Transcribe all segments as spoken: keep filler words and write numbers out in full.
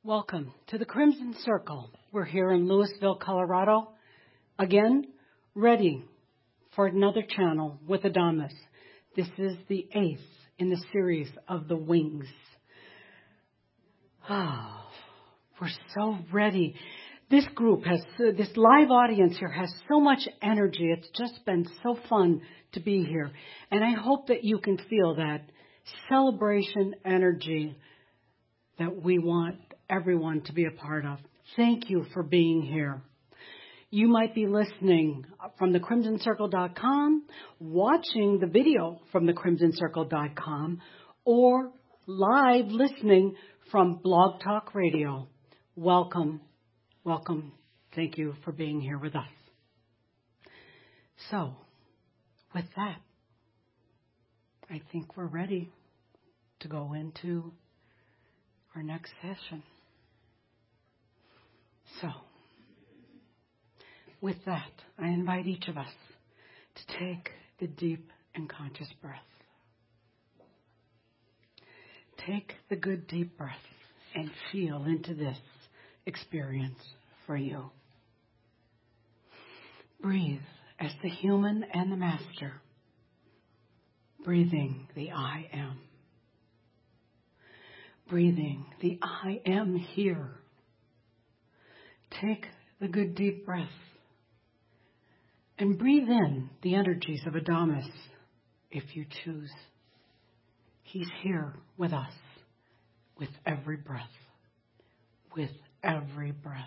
Welcome to the Crimson Circle. We're here in Louisville, Colorado, again, ready for another channel with Adamus. This is the eighth in the series of The Wings. Oh, we're so ready. This group has, uh, this live audience here has so much energy. It's just been so fun to be here. And I hope that you can feel that celebration energy that we want everyone to be a part of. Thank you for being here. You might be listening from the crimson circle dot com, watching the video from the crimson circle dot com, or live listening from Blog Talk Radio. Welcome, welcome. Thank you for being here with us. So, with that, I think we're ready to go into our next session. So, with that, I invite each of us to take the deep and conscious breath. Take the good deep breath and feel into this experience for you. Breathe as the human and the master, breathing the I am. Breathing the I am here. Take the good deep breath and breathe in the energies of Adamus if you choose. He's here with us with every breath, with every breath.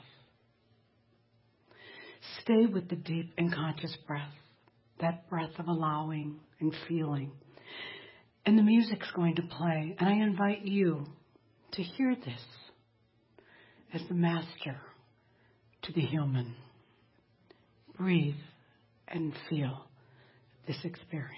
Stay with the deep and conscious breath, that breath of allowing and feeling. And the music's going to play, and I invite you to hear this as the master to the human. Breathe and feel this experience.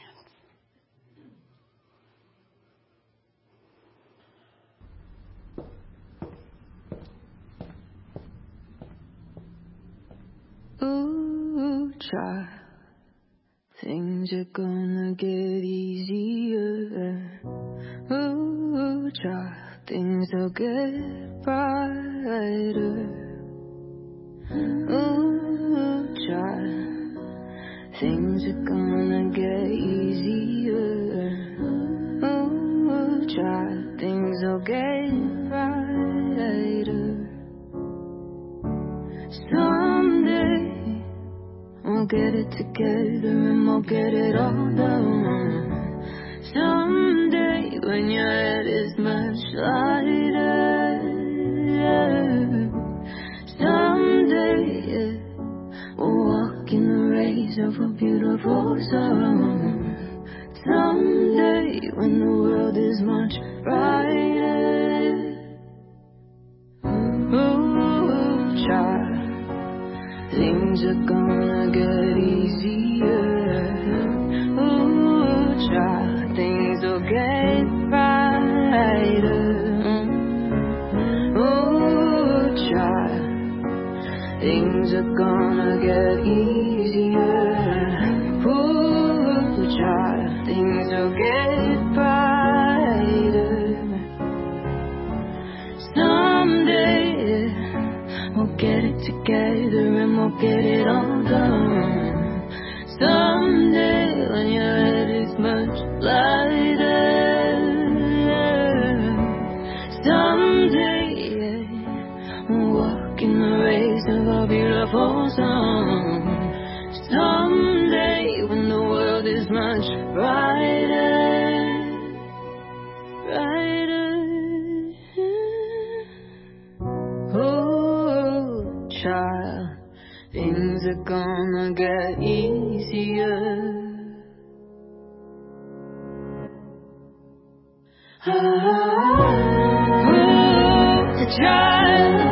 Ooh, child, things are gonna get easier. Ooh, child, things will get brighter. Ooh, child, things are gonna get easier. Ooh, child, things will get brighter. Someday we'll get it together and we'll get it all done. Someday when your head is much lighter. Someday, yeah, we'll walk in the rays of a beautiful sun. Someday, when the world is much brighter. Ooh, child, things are gonna get easier. Ooh, child, things will get brighter. Ooh, child, things are gonna get easier. Ooh, child, things will get brighter. Someday we'll get it together and we'll get it all done. Someday when your head is much lighter. Someday, yeah, we'll walk in the rays of a beautiful sun. Someday when the world is much brighter, brighter. Oh, child, things are gonna get easier. Oh, child.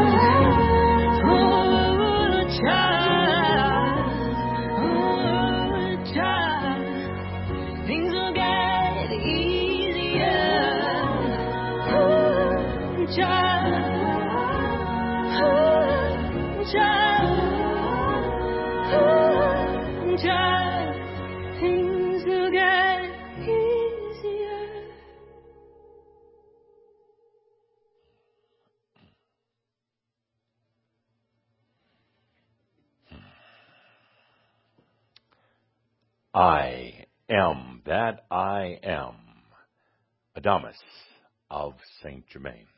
I am that I am, Adamus of Saint Germain.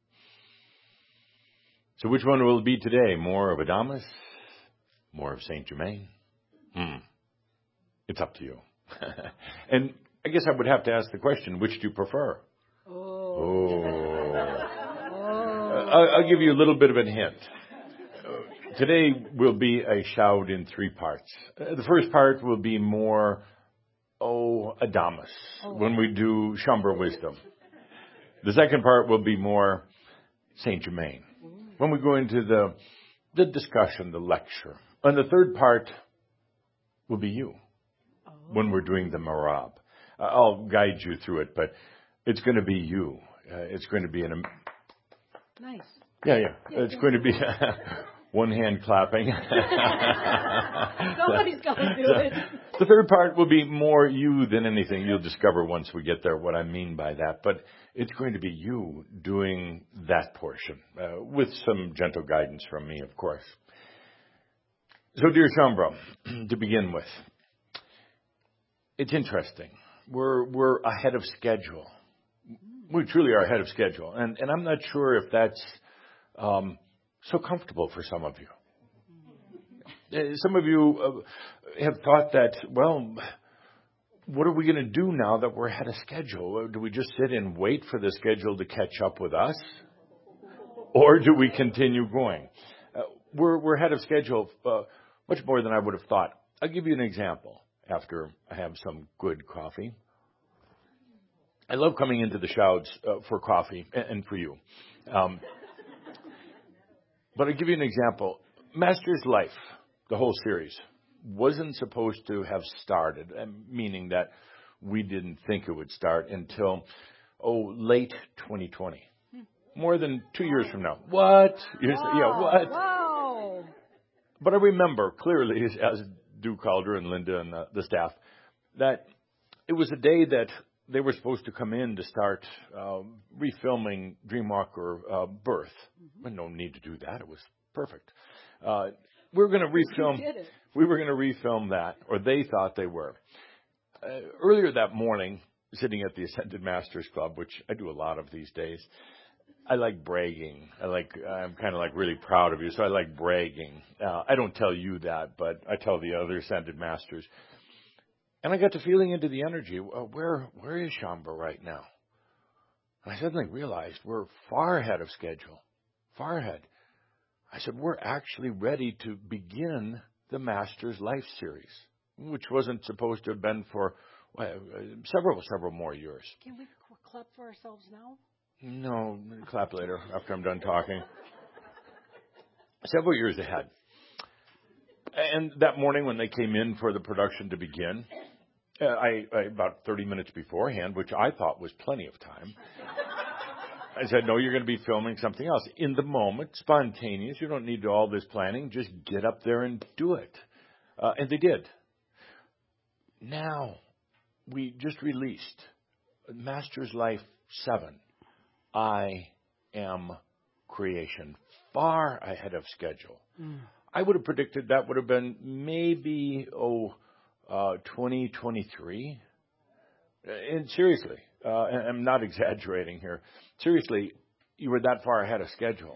So which one will it be today? More of Adamus? More of Saint Germain? Hmm. It's up to you. And I guess I would have to ask the question, which do you prefer? Oh. Oh. Oh. I'll, I'll give you a little bit of a hint. Uh, today will be a shout in three parts. Uh, the first part will be more, oh, Adamus, oh. when we do Shaumbra Wisdom. The second part will be more Saint Germain, when we go into the, the discussion, the lecture. And the third part will be you. When we're doing the Marab. Uh, I'll guide you through it, but it's going to be you. Uh, it's going to be an... Nice. Yeah, yeah. yeah it's yeah. going to be one hand clapping. Somebody's got to do it. The third part will be more you than anything. You'll discover once we get there what I mean by that. But it's going to be you doing that portion, uh, with some gentle guidance from me, of course. So, dear Shaumbra, to begin with, it's interesting. We're we're ahead of schedule. We truly are ahead of schedule, and and I'm not sure if that's um, so comfortable for some of you. Uh, some of you uh, have thought that, well, what are we going to do now that we're ahead of schedule? Do we just sit and wait for the schedule to catch up with us, or do we continue going? Uh, we're we're ahead of schedule uh, much more than I would have thought. I'll give you an example. After I have some good coffee. I love coming into the shouts uh, for coffee and, and for you. Um, but I'll give you an example. Master's Life, the whole series, wasn't supposed to have started, meaning that we didn't think it would start until, oh, late twenty twenty. More than two years from now. What? You're, wow. Yeah, what? Wow. But I remember clearly, as do Calder and Linda and the, the staff, that it was a day that they were supposed to come in to start uh, refilming Dreamwalker uh, Birth. Mm-hmm. No need to do that. It was perfect. Uh, we were going to refilm. We were going to refilm that, or they thought they were. Uh, earlier that morning, sitting at the Ascended Masters Club, which I do a lot of these days. I like bragging. I like, I'm kind of like really proud of you, so I like bragging. Uh, I don't tell you that, but I tell the other Ascended Masters. And I got to feeling into the energy. Uh, where, where is Shaumbra right now? And I suddenly realized we're far ahead of schedule. Far ahead. I said, we're actually ready to begin the Master's Life series, which wasn't supposed to have been for well, several, several more years. Can we clap for ourselves now? No, clap later after I'm done talking. Several years ahead. And that morning when they came in for the production to begin, uh, I, I about thirty minutes beforehand, which I thought was plenty of time, I said, no, you're going to be filming something else. In the moment, spontaneous. You don't need all this planning. Just get up there and do it. Uh, and they did. Now, we just released Master's Life seven. I am creation, far ahead of schedule. Mm. I would have predicted that would have been maybe, oh, uh, twenty twenty-three. And seriously, uh, and I'm not exaggerating here. Seriously, you were that far ahead of schedule.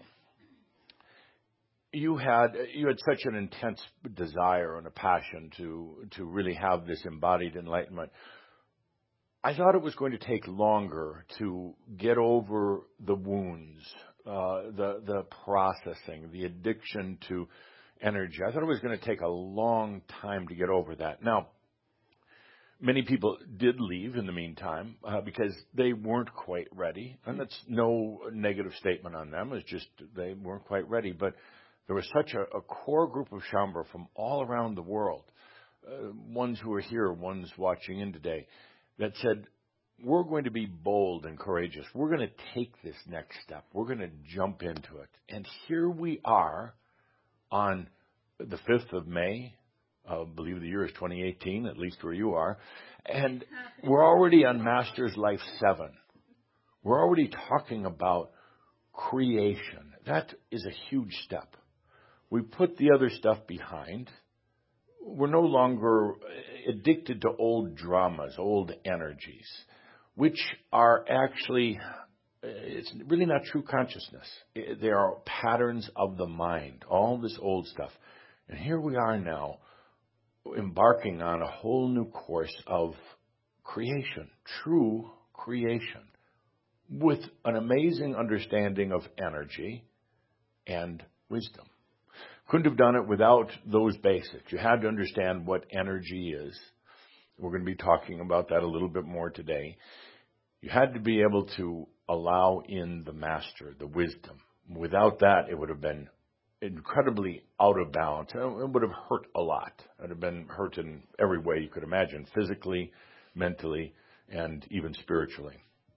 You had you had such an intense desire and a passion to to really have this embodied enlightenment. I thought it was going to take longer to get over the wounds, uh, the the processing, the addiction to energy. I thought it was going to take a long time to get over that. Now, many people did leave in the meantime uh, because they weren't quite ready, and that's no negative statement on them. It's just they weren't quite ready. But there was such a, a core group of Shaumbra from all around the world, uh, ones who are here, ones watching in today, that said, we're going to be bold and courageous. We're going to take this next step. We're going to jump into it. And here we are on the fifth of May. I believe the year is twenty eighteen, at least where you are. And we're already on Master's Life seven. We're already talking about creation. That is a huge step. We put the other stuff behind. We're no longer addicted to old dramas, old energies, which are actually, it's really not true consciousness. They are patterns of the mind, all this old stuff. And here we are now, embarking on a whole new course of creation, true creation, with an amazing understanding of energy and wisdom. Couldn't have done it without those basics. You had to understand what energy is. We're going to be talking about that a little bit more today. You had to be able to allow in the master, the wisdom. Without that, it would have been incredibly out of balance. It would have hurt a lot. It would have been hurt in every way you could imagine, physically, mentally, and even spiritually.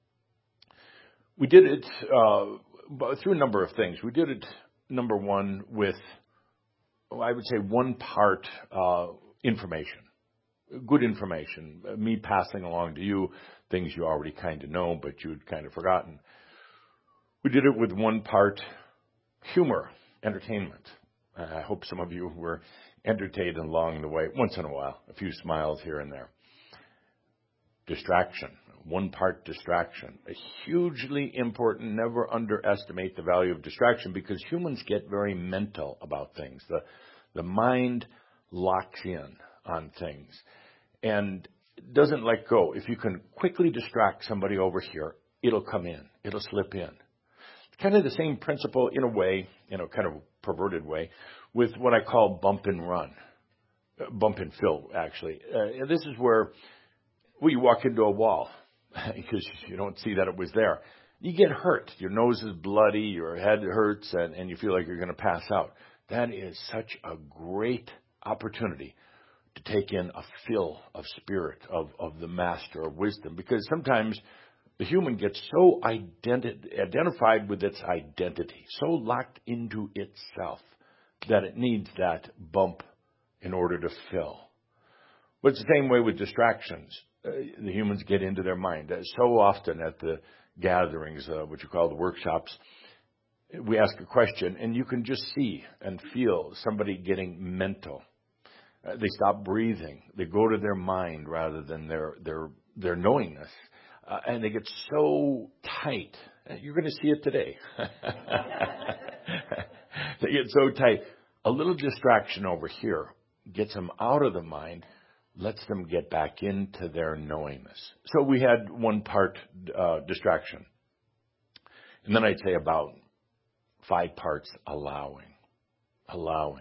We did it uh, through a number of things. We did it, number one, with, I would say, one part uh, information, good information, me passing along to you things you already kind of know, but you'd kind of forgotten. We did it with one part humor, entertainment. I hope some of you were entertained along the way, once in a while, a few smiles here and there. Distraction, one part distraction. A hugely important, never underestimate the value of distraction, because humans get very mental about things. The, the mind locks in on things and doesn't let go. If you can quickly distract somebody over here, it'll come in, it'll slip in. It's kind of the same principle in a way, in a kind of perverted way, with what I call bump and run. Uh, bump and fill, actually. Uh, this is where well, you walk into a wall because you don't see that it was there. You get hurt. Your nose is bloody, your head hurts, and, and you feel like you're going to pass out. That is such a great opportunity to take in a fill of spirit, of, of the master, of wisdom, because sometimes the human gets so identi- identified with its identity, so locked into itself, that it needs that bump in order to fill. But it's the same way with distractions. Uh, the humans get into their mind. Uh, so often at the gatherings, uh, what you call the workshops, we ask a question, and you can just see and feel somebody getting mental. Uh, they stop breathing. They go to their mind rather than their their their knowingness, uh, and they get so tight. Uh, you're going to see it today. They get so tight. A little distraction over here gets them out of the mind, lets them get back into their knowingness. So we had one part uh, distraction. And then I'd say about five parts allowing. Allowing.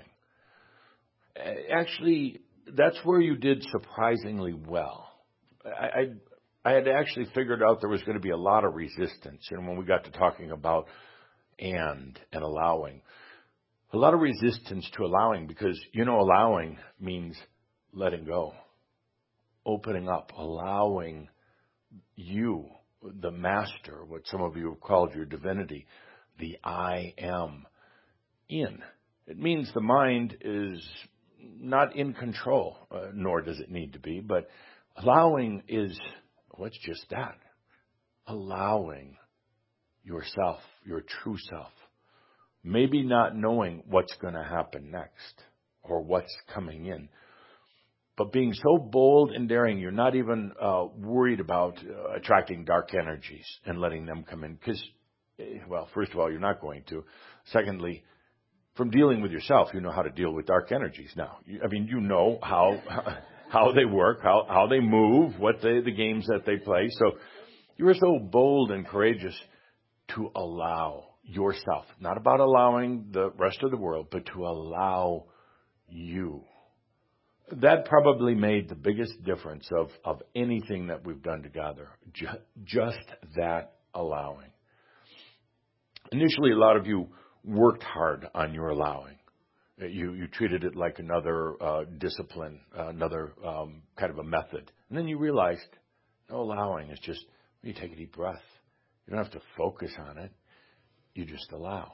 Actually, that's where you did surprisingly well. I, I, I had actually figured out there was going to be a lot of resistance. And when we got to talking about and and allowing, a lot of resistance to allowing, because, you know, allowing means letting go. Opening up, allowing you, the master, what some of you have called your divinity, the I am, in. It means the mind is not in control, uh, nor does it need to be, but allowing is, what's just that? Allowing yourself, your true self. Maybe not knowing what's going to happen next or what's coming in, but being so bold and daring, you're not even uh, worried about uh, attracting dark energies and letting them come in. Because, well, first of all, you're not going to. Secondly, from dealing with yourself, you know how to deal with dark energies now. You, I mean, you know how how they work, how, how they move, what they, the games that they play. So you are so bold and courageous to allow yourself, not about allowing the rest of the world, but to allow you. That probably made the biggest difference of, of anything that we've done together. Ju- just that allowing. Initially, a lot of you worked hard on your allowing. You you treated it like another uh, discipline, uh, another um, kind of a method. And then you realized, no, allowing is just, you take a deep breath. You don't have to focus on it. You just allow.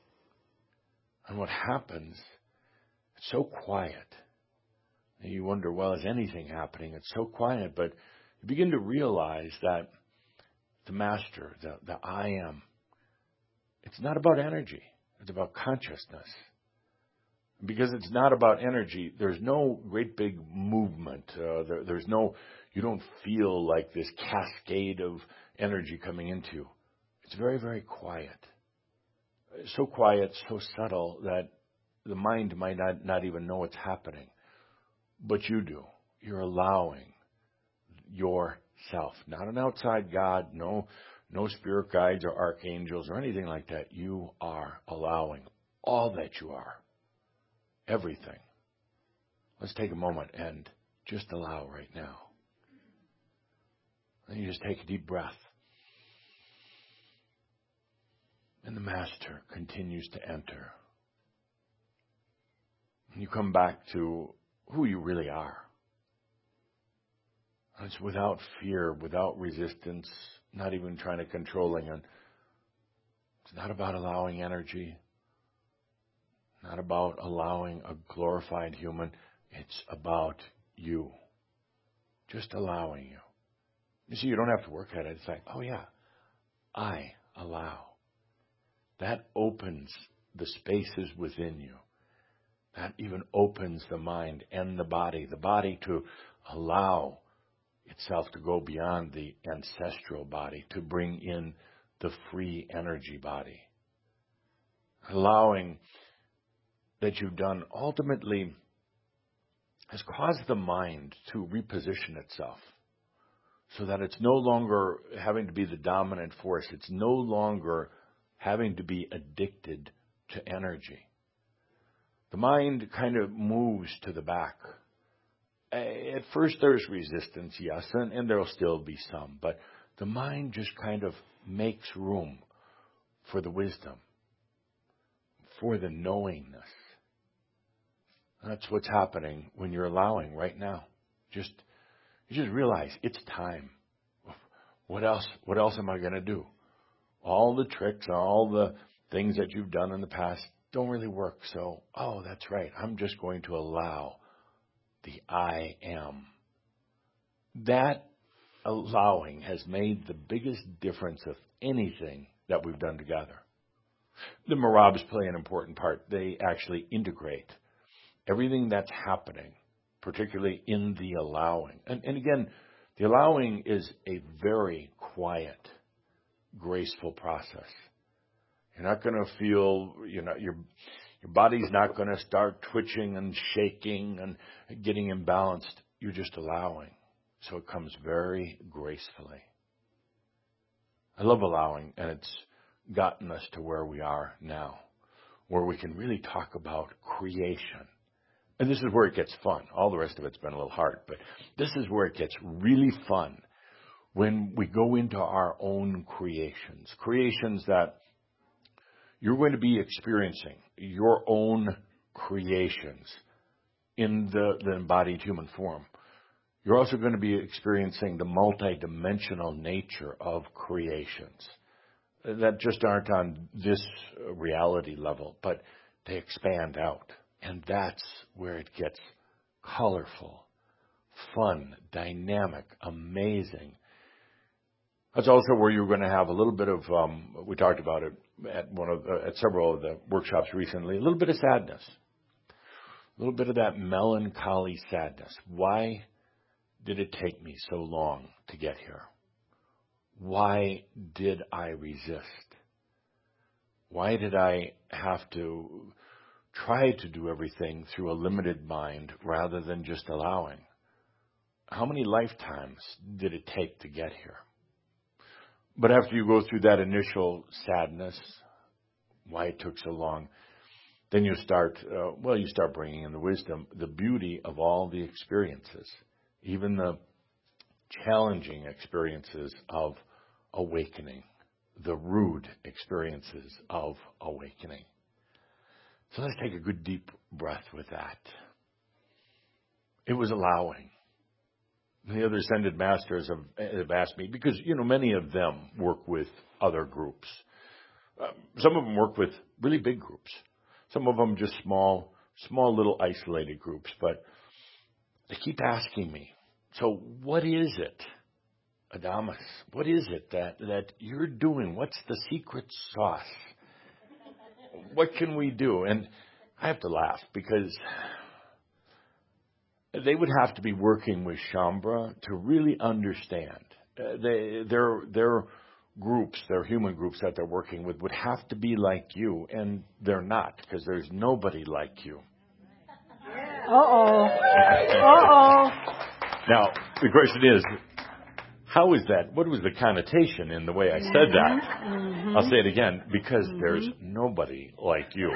And what happens, it's so quiet. And you wonder, well, is anything happening? It's so quiet. But you begin to realize that the master, the, the I am, it's not about energy. It's about consciousness. Because it's not about energy. There's no great big movement. Uh, there, there's no, you don't feel like this cascade of energy coming into you. It's very, very quiet. So quiet, so subtle that the mind might not, not even know what's happening. But you do. You're allowing yourself, not an outside God, no, no spirit guides or archangels or anything like that. You are allowing all that you are. Everything. Let's take a moment and just allow right now. And you just take a deep breath. And the Master continues to enter. And you come back to who you really are. And it's without fear, without resistance, not even trying to controlling it. It's not about allowing energy. Not about allowing a glorified human. It's about you. Just allowing you. You see, you don't have to work at it. It's like, oh yeah, I allow. That opens the spaces within you. That even opens the mind and the body. The body to allow itself to go beyond the ancestral body, to bring in the free energy body. Allowing that you've done ultimately has caused the mind to reposition itself so that it's no longer having to be the dominant force. It's no longer having to be addicted to energy. The mind kind of moves to the back. At first there's resistance, yes, and, and there'll still be some, but the mind just kind of makes room for the wisdom, for the knowingness. That's what's happening when you're allowing right now. Just you just realize it's time. What else? What else am I going to do? All the tricks, all the things that you've done in the past don't really work. So, oh, that's right. I'm just going to allow the I am. That allowing has made the biggest difference of anything that we've done together. The Marabs play an important part. They actually integrate everything that's happening, particularly in the allowing. And, and again, the allowing is a very quiet, graceful process. You're not going to feel, you know, your your body's not going to start twitching and shaking and getting imbalanced. You're just allowing. So it comes very gracefully. I love allowing, and it's gotten us to where we are now, where we can really talk about creation. And this is where it gets fun. All the rest of it's been a little hard, but this is where it gets really fun when we go into our own creations, creations that you're going to be experiencing, your own creations in the, the embodied human form. You're also going to be experiencing the multidimensional nature of creations that just aren't on this reality level, but they expand out. And that's where it gets colorful, fun, dynamic, amazing. That's also where you're going to have a little bit of, um, we talked about it at one of uh, at several of the workshops recently, a little bit of sadness, a little bit of that melancholy sadness. Why did it take me so long to get here? Why did I resist? Why did I have to try to do everything through a limited mind rather than just allowing? How many lifetimes did it take to get here? But after you go through that initial sadness, why it took so long, then you start, uh, well, you start bringing in the wisdom, the beauty of all the experiences, even the challenging experiences of awakening, the rude experiences of awakening. So let's take a good deep breath with that. It was allowing. The other ascended masters have, have asked me, because, you know, many of them work with other groups. Uh, some of them work with really big groups. Some of them just small, small little isolated groups. But they keep asking me, so what is it, Adamus? What is it that, that you're doing? What's the secret sauce? What can we do? And I have to laugh because they would have to be working with Shaumbra to really understand. Uh, they, their, their groups, their human groups that they're working with would have to be like you, and they're not, because there's nobody like you. Uh-oh. Uh-oh. Now, the question is, how is that? What was the connotation in the way I said that? Mm-hmm. I'll say it again, because Mm-hmm. there's nobody like you.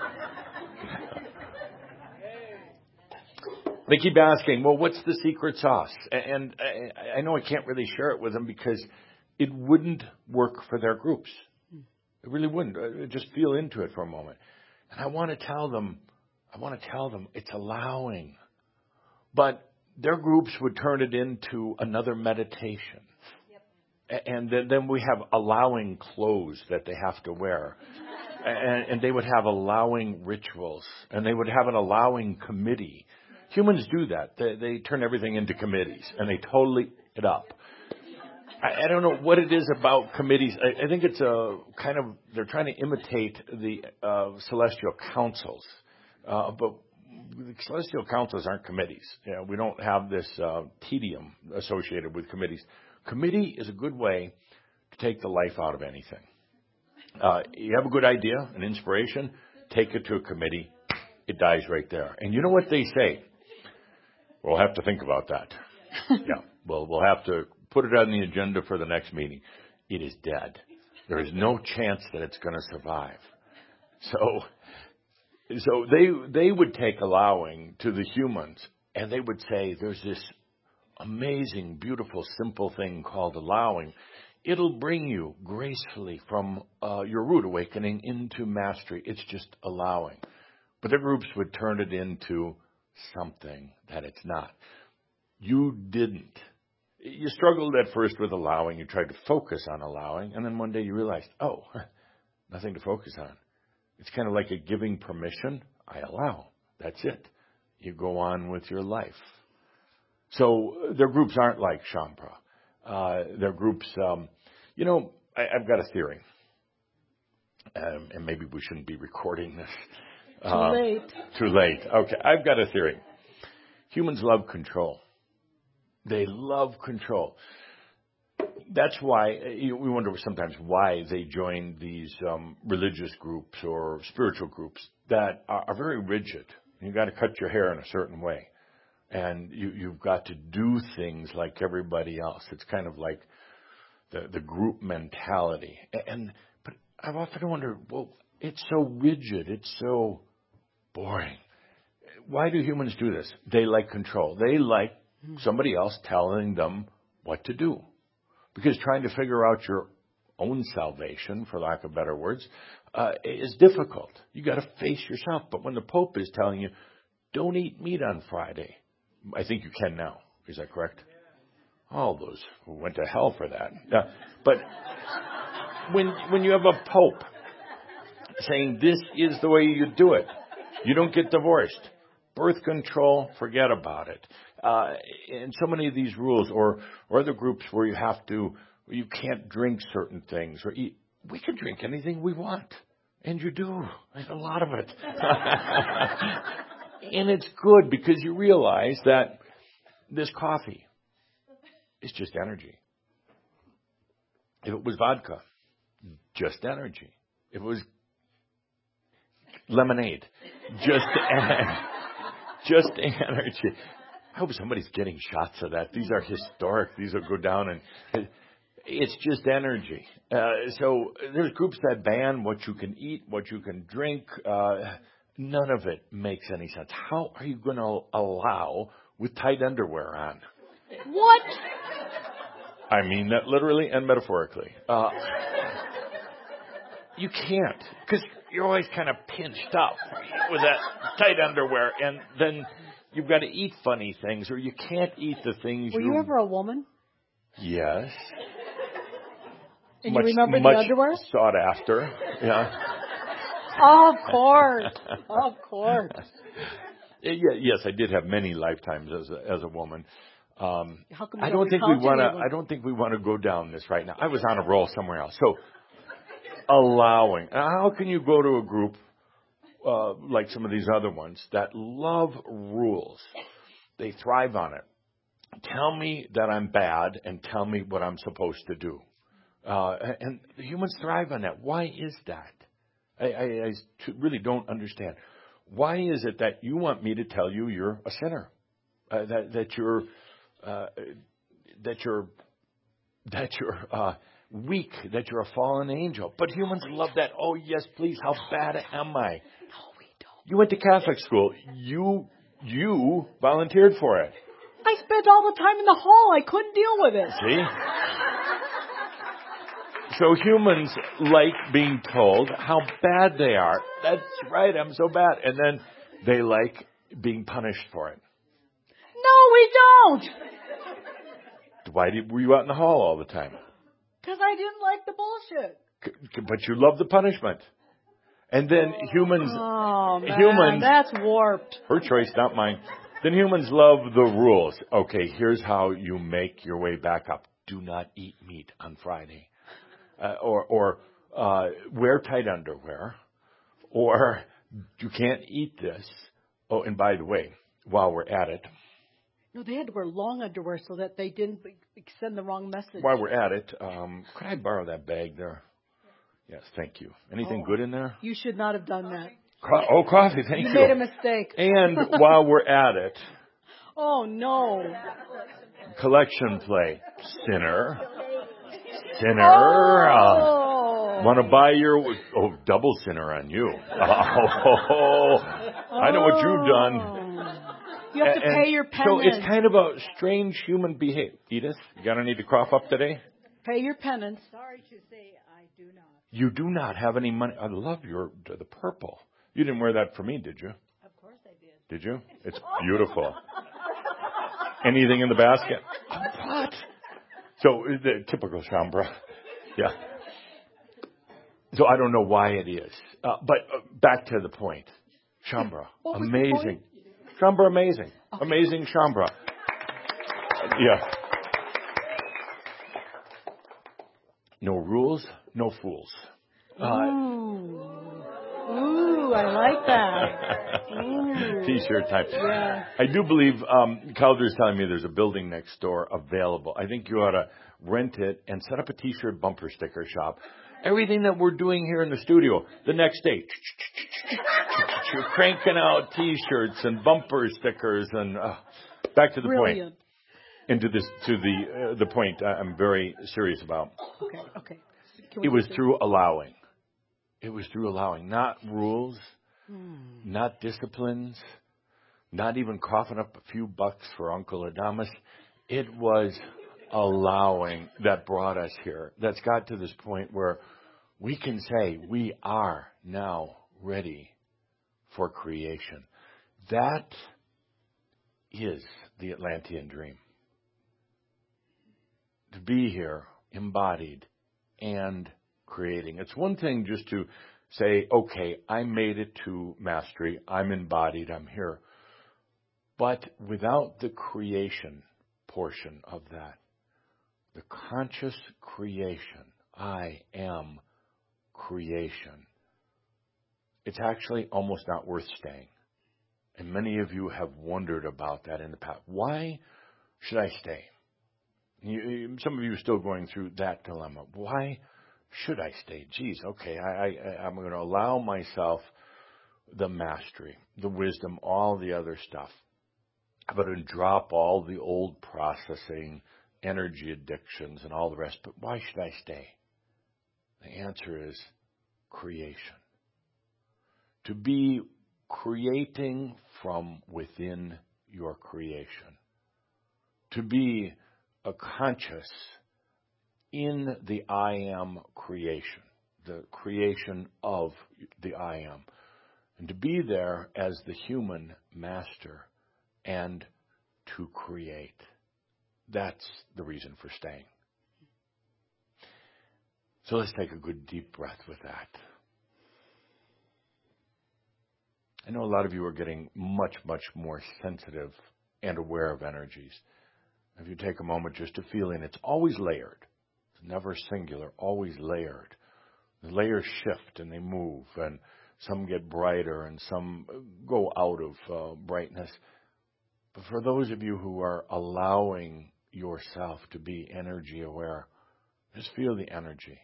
They keep asking, well, what's the secret sauce? And I, I know I can't really share it with them because it wouldn't work for their groups. It really wouldn't. Just feel into it for a moment. And I want to tell them, I want to tell them it's allowing. But their groups would turn it into another meditation. Yep. And then, then we have allowing clothes that they have to wear. And, and they would have allowing rituals. And they would have an allowing committee. Humans do that. They, they turn everything into committees, and they totally it up. I, I don't know what it is about committees. I, I think it's a kind of, they're trying to imitate the uh, celestial councils. Uh, but the celestial councils aren't committees. You know, we don't have this uh, tedium associated with committees. Committee is a good way to take the life out of anything. Uh, you have a good idea, an inspiration, take it to a committee. It dies right there. And you know what they say? We'll have to think about that. Yeah. Well, we'll have to put it on the agenda for the next meeting. It is dead. There is no chance that it's going to survive. So, so they, they would take allowing to the humans, and they would say, there's this amazing, beautiful, simple thing called allowing. It'll bring you gracefully from uh, your root awakening into mastery. It's just allowing. But their groups would turn it into something that it's not. You didn't. You struggled at first with allowing. You tried to focus on allowing. And then one day you realized, oh, nothing to focus on. It's kind of like a giving permission. I allow. That's it. You go on with your life. So their groups aren't like Shaumbra. Uh, their groups, um, you know, I, I've got a theory. Um, and maybe we shouldn't be recording this. Too uh, late. Too late. Okay, I've got a theory. Humans love control. They love control. That's why you know, we wonder sometimes why they join these um, religious groups or spiritual groups that are, are very rigid. You've got to cut your hair in a certain way. And you, you've got to do things like everybody else. It's kind of like the, the group mentality. And but I've often wondered, well, it's so rigid. It's so boring. Why do humans do this? They like control. They like somebody else telling them what to do. Because trying to figure out your own salvation, for lack of better words, uh, is difficult. You got to face yourself. But when the Pope is telling you, don't eat meat on Friday, I think you can now. Is that correct? All those who went to hell for that. Uh, but when when you have a Pope saying this is the way you do it, you don't get divorced. Birth control, forget about it. Uh, and so many of these rules, or or other groups where you have to, you can't drink certain things, or eat. We can drink anything we want, and you do, and a lot of it. And it's good because you realize that this coffee is just energy. If it was vodka, just energy. If it was lemonade, just just energy. I hope somebody's getting shots of that. These are historic. These will go down, and it's just energy. Uh, so there's groups that ban what you can eat, what you can drink. Uh, none of it makes any sense. How are you going to allow with tight underwear on? What? I mean that literally and metaphorically. Uh, you can't, because you're always kind of pinched up with that tight underwear, and then you've got to eat funny things, or you can't eat the things. Were you ever a woman? Yes. And much, you remember much the underwear? Sought after. Yeah. Oh, of course. Of course. Yeah, yes, I did have many lifetimes as a, as a woman. Um, How come I you don't think we recount want any of to. them? I don't think we want to go down this right now. I was on a roll somewhere else. So, allowing. How can you go to a group uh, like some of these other ones that love rules. They thrive on it. Tell me that I'm bad and tell me what I'm supposed to do. Uh, and humans thrive on that. Why is that? I, I, I really don't understand. Why is it that you want me to tell you you're a sinner? Uh, that, that you're, uh, that you're, that you're, uh, weak, that you're a fallen angel. But humans love that. Oh, yes, please. How bad am I? No, we don't. You went to Catholic school. You, you volunteered for it. I spent all the time in the hall. I couldn't deal with it. See? So humans like being told how bad they are. That's right, I'm so bad. And then they like being punished for it. No, we don't. Why did, were you out in the hall all the time? Because I didn't like the bullshit. C- but you love the punishment. And then humans... Oh, man, humans, that's warped. Her choice, not mine. Then humans love the rules. Okay, here's how you make your way back up. Do not eat meat on Friday. Uh, or or uh, wear tight underwear, or you can't eat this. Oh, and by the way, while we're at it. No, they had to wear long underwear so that they didn't send the wrong message. While we're at it, um, could I borrow that bag there? Yes, thank you. Anything oh, good in there? You should not have done that. Co- oh, coffee, thank you. You made a mistake. And while we're at it. Oh, no. Collection play. Sinner. Sinner. Uh, Oh. Want to buy your... Oh, double sinner on you. Oh, I know what you've done. You have to and, pay your penance. So it's kind of a strange human behavior. Edith, you got any to cough up today? Pay your penance. Sorry to say, I do not. You do not have any money. I love your the purple. You didn't wear that for me, did you? Of course I did. Did you? It's beautiful. Anything in the basket? What? So the typical chambra. Yeah. So I don't know why it is. Uh, but uh, back to the point. Chambra. What was amazing. the point? Chambra amazing. Okay. Amazing chambra. Uh, yeah. No rules, no fools. Uh, Ooh. Ooh, I like that. Ooh. T-shirt type. Yeah. I do believe um, Calder's telling me there's a building next door available. I think you ought to rent it and set up a T-shirt bumper sticker shop. Everything that we're doing here in the studio, the next day, you're cranking out T-shirts and bumper stickers and uh, back to the Brilliant. point. And to this, to the uh, the point I'm very serious about. Okay, okay. Can we It was do- through allowing. It was through allowing, not rules, Hmm. not disciplines, not even coughing up a few bucks for Uncle Adamus. It was allowing that brought us here. That's got to this point where we can say we are now ready for creation. That is the Atlantean dream. To be here, embodied, and creating. It's one thing just to say, okay, I made it to mastery. I'm embodied. I'm here. But without the creation portion of that, the conscious creation, I am creation, it's actually almost not worth staying. And many of you have wondered about that in the past. Why should I stay? You, some of you are still going through that dilemma. Why should I stay? Geez, okay, I, I, I'm going to allow myself the mastery, the wisdom, all the other stuff. I'm going to drop all the old processing, energy addictions, and all the rest. But why should I stay? The answer is creation. To be creating from within your creation. To be a conscious in the I am creation, the creation of the I am, and to be there as the human master and to create. That's the reason for staying. So let's take a good deep breath with that. I know a lot of you are getting much, much more sensitive and aware of energies. If you take a moment just to feel in, it's always layered. It's never singular, always layered. The layers shift and they move, and some get brighter, and some go out of uh, brightness. But for those of you who are allowing yourself to be energy aware, just feel the energy.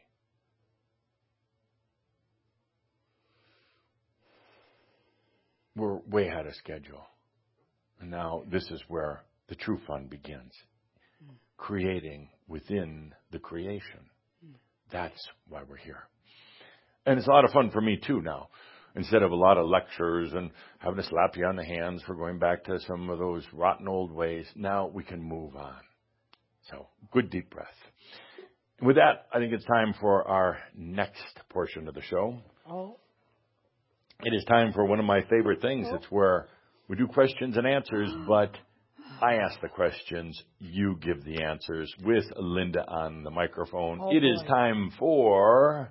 We're way ahead of schedule. And now this is where the true fun begins. Mm. Creating within the creation. Mm. That's why we're here. And it's a lot of fun for me too now. Instead of a lot of lectures and having to slap you on the hands for going back to some of those rotten old ways, now we can move on. So, good deep breath. With that, I think it's time for our next portion of the show. Oh. It is time for one of my favorite things. It's where we do questions and answers, but I ask the questions, you give the answers with Linda on the microphone. Oh, it boy. is time for...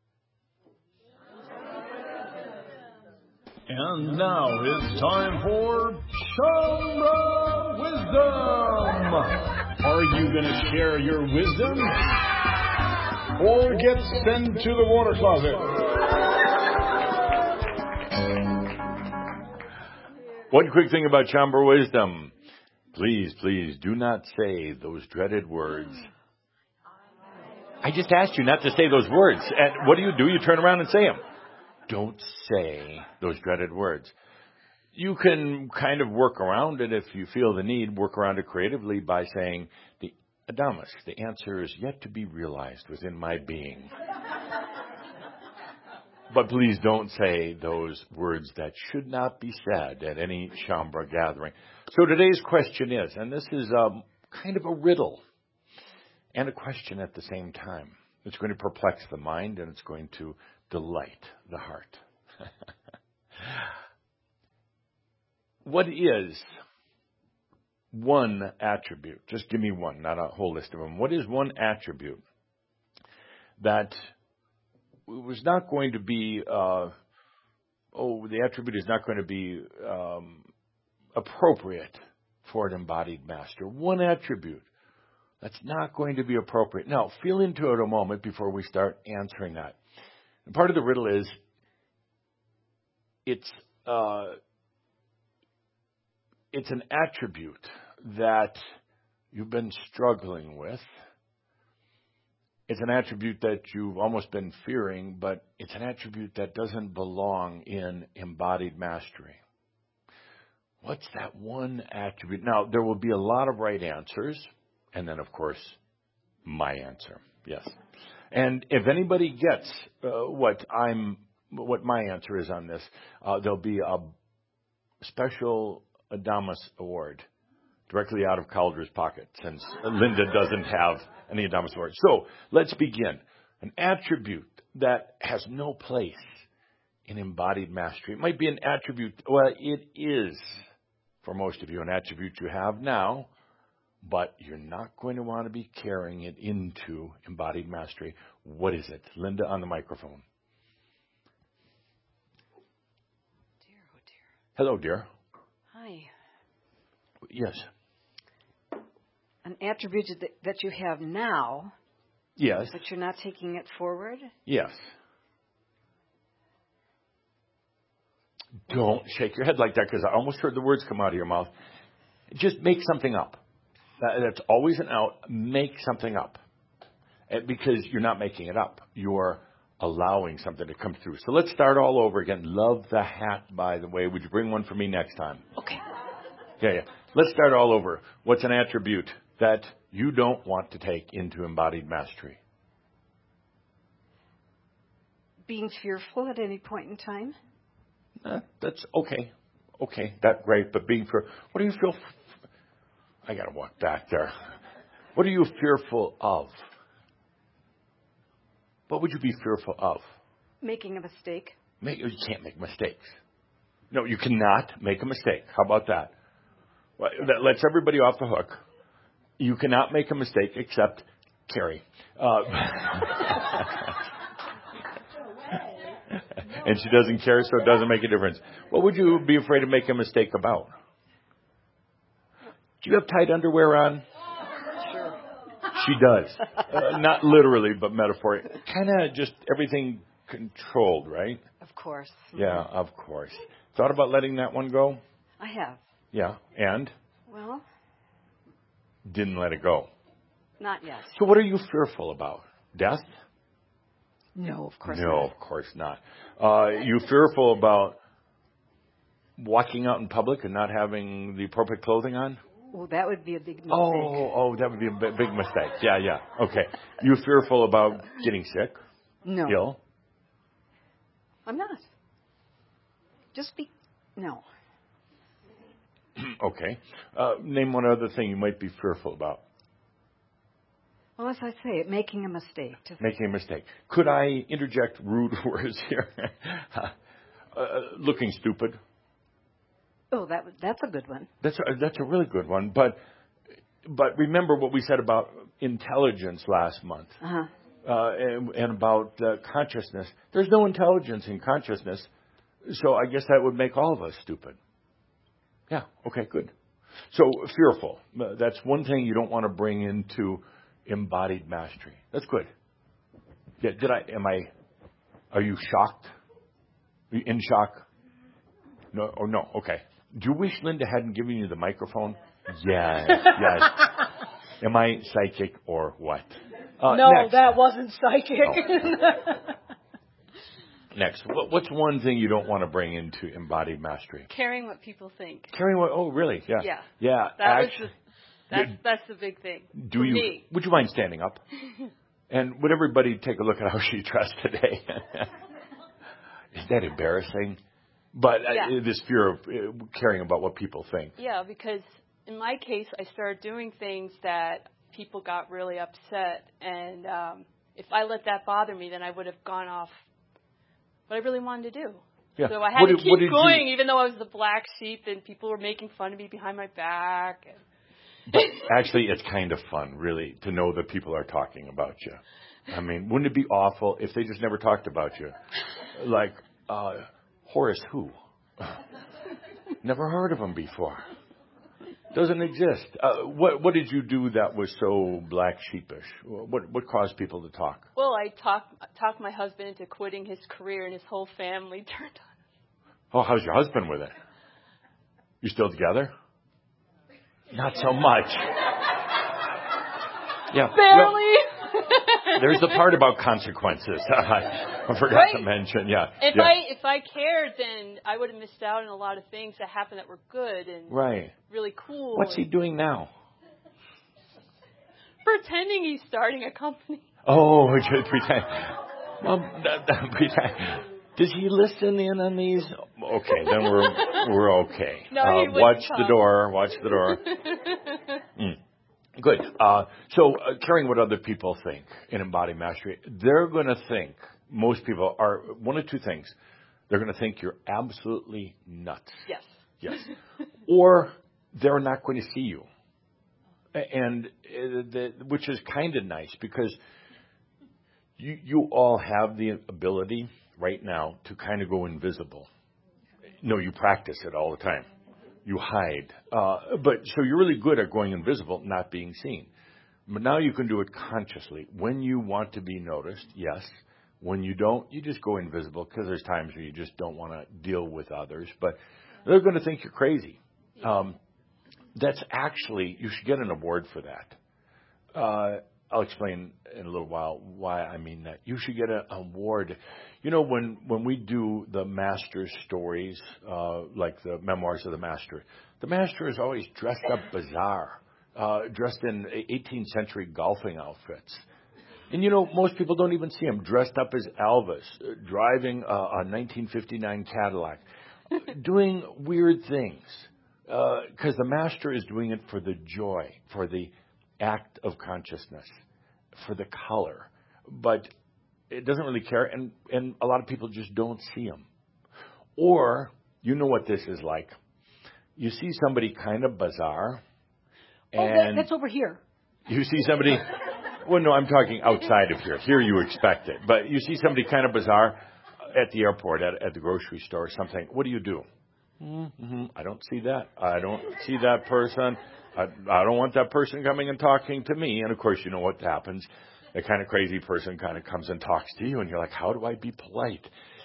And now it's time for Shambra Wisdom. Are you going to share your wisdom? Or get sent to the water closet? One quick thing about Shambra Wisdom. Please, please do not say those dreaded words. I just asked you not to say those words. And what do you do? You turn around and say them. Don't say those dreaded words. You can kind of work around it if you feel the need, work around it creatively by saying, the Adamus, the answer is yet to be realized within my being. But please don't say those words that should not be said at any Shambra gathering. So today's question is, and this is um, kind of a riddle and a question at the same time. It's going to perplex the mind and it's going to delight the heart. What is one attribute? Just give me one, not a whole list of them. What is one attribute that was not going to be, uh, oh, the attribute is not going to be um, appropriate for an embodied master? One attribute that's not going to be appropriate. Now, feel into it a moment before we start answering that. And part of the riddle is it's uh, it's an attribute that you've been struggling with. It's an attribute that you've almost been fearing, but it's an attribute that doesn't belong in embodied mastery. What's that one attribute? Now, there will be a lot of right answers, and then, of course, my answer. Yes. And if anybody gets uh, what I'm, what my answer is on this, uh, there'll be a special Adamus Award directly out of Calder's pocket, since Linda doesn't have any Adamus Awards. So let's begin. An attribute that has no place in embodied mastery. It might be an attribute, well, it is, for most of you, an attribute you have now, but you're not going to want to be carrying it into embodied mastery. What is it? Linda on the microphone. Dear, oh dear. Hello, dear. Hi. Yes. An attribute that, that you have now. Yes. But you're not taking it forward? Yes. Don't shake your head like that, because I almost heard the words come out of your mouth. Just make something up. That's always an out. Make something up. Because you're not making it up. You're allowing something to come through. So let's start all over again. Love the hat, by the way. Would you bring one for me next time? Okay. Yeah, yeah. Let's start all over. What's an attribute that you don't want to take into embodied mastery? Being fearful at any point in time? Uh, that's okay. Okay, that's great. But being fearful, what do you feel? F- I got to walk back there. What are you fearful of? What would you be fearful of? Making a mistake. Make, you can't make mistakes. No, you cannot make a mistake. How about that? Well, that lets everybody off the hook. You cannot make a mistake except Carrie. Uh, and she doesn't care, so it doesn't make a difference. What would you be afraid of making a mistake about? Do you have tight underwear on? Sure. She does. Uh, not literally, but metaphorically. Kind of just everything controlled, right? Of course. Yeah, of course. Thought about letting that one go? I have. Yeah, and? Well, Didn't let it go. not yet. So what are you fearful about? Death? No, of course No, not. of course not. Uh, you fearful about walking out in public and not having the appropriate clothing on? Well, that would be a big mistake. Oh, oh, that would be a b- big mistake. Yeah, yeah. Okay. You fearful about getting sick? No. Ill? I'm not. Just be... No. Okay. Uh, name one other thing you might be fearful about. Well, as I say, making a mistake. Just Making a mistake. Could I interject rude words here? uh, looking stupid. Oh, that that's a good one. That's a, that's a really good one. But but remember what we said about intelligence last month. Uh-huh. Uh, and, and about uh, consciousness. There's no intelligence in consciousness, so I guess that would make all of us stupid. Yeah, okay, good. So, fearful. Uh, That's one thing you don't want to bring into embodied mastery. That's good. Yeah, did I, am I, are you shocked? Are you in shock? No, oh no, okay. Do you wish Linda hadn't given you the microphone? Yes, yes. Am I psychic or what? Uh, no, next. that wasn't psychic. Oh. Next, what, what's one thing you don't want to bring into embodied mastery? Caring what people think. Caring what? Oh, really? Yeah. Yeah. Yeah. That act- was the, that's, Yeah. that's the big thing. Do for you? me. Would you mind standing up? And would everybody take a look at how she's dressed today? Is that embarrassing? But uh, Yeah. this fear of uh, caring about what people think. Yeah, because in my case, I started doing things that people got really upset. And um, if I let that bother me, then I would have gone off what I really wanted to do. Yeah. So I had What to did- keep what did going, you- even though I was the black sheep and people were making fun of me behind my back. And But actually, it's kind of fun, really, to know that people are talking about you. I mean, wouldn't it be awful if they just never talked about you? Like, uh, Horace who? Never heard of him before. Doesn't exist. Uh, what what did you do that was so black sheepish? What what caused people to talk? Well, I talked talked my husband into quitting his career, and his whole family turned on. Oh, how's your husband with it? You still together? Not so much. Yeah. Barely. Well, there's the part about consequences. I forgot Right. to mention. Yeah. If yeah. I if I cared, then I would have missed out on a lot of things that happened that were good and Right. really cool. What's he doing now? Pretending he's starting a company. Oh, just pretend. Well, that, that, pretend. Does he listen in on these? Okay, then we're we're okay. No, uh, he wouldn't watch the come. door. Watch the door. Mm. Good. Uh, so, uh, caring what other people think in embodied mastery, they're going to think. Most people are one of two things. They're going to think you're absolutely nuts. Yes. Yes. Or they're not going to see you. And uh, the, which is kind of nice because you you all have the ability right now to kind of go invisible. No, you practice it all the time. You hide. Uh, but so you're really good at going invisible, not being seen. But now you can do it consciously. When you want to be noticed, yes. When you don't, you just go invisible because there's times where you just don't want to deal with others. But they're going to think you're crazy. Um, that's actually, you should get an award for that. Uh, I'll explain in a little while why I mean that. You should get an award. You know, when, when we do the master stories, uh, like the memoirs of the master, the master is always dressed up bizarre, uh, dressed in eighteenth century golfing outfits. And you know, most people don't even see him dressed up as Elvis, uh, driving a, a nineteen fifty-nine Cadillac, doing weird things. Because uh, the master is doing it for the joy, for the act of consciousness, for the color. But it doesn't really care, and, and a lot of people just don't see him. Or, you know what this is like. You see somebody kind of bizarre. Oh, and that, that's over here. You see somebody... Well, no, I'm talking outside of here. Here you expect it. But you see somebody kind of bizarre at the airport, at, at the grocery store or something. What do you do? Mm-hmm. I don't see that. I don't see that person. I, I don't want that person coming and talking to me. And, of course, you know what happens. The kind of crazy person kind of comes and talks to you, and you're like, how do I be polite?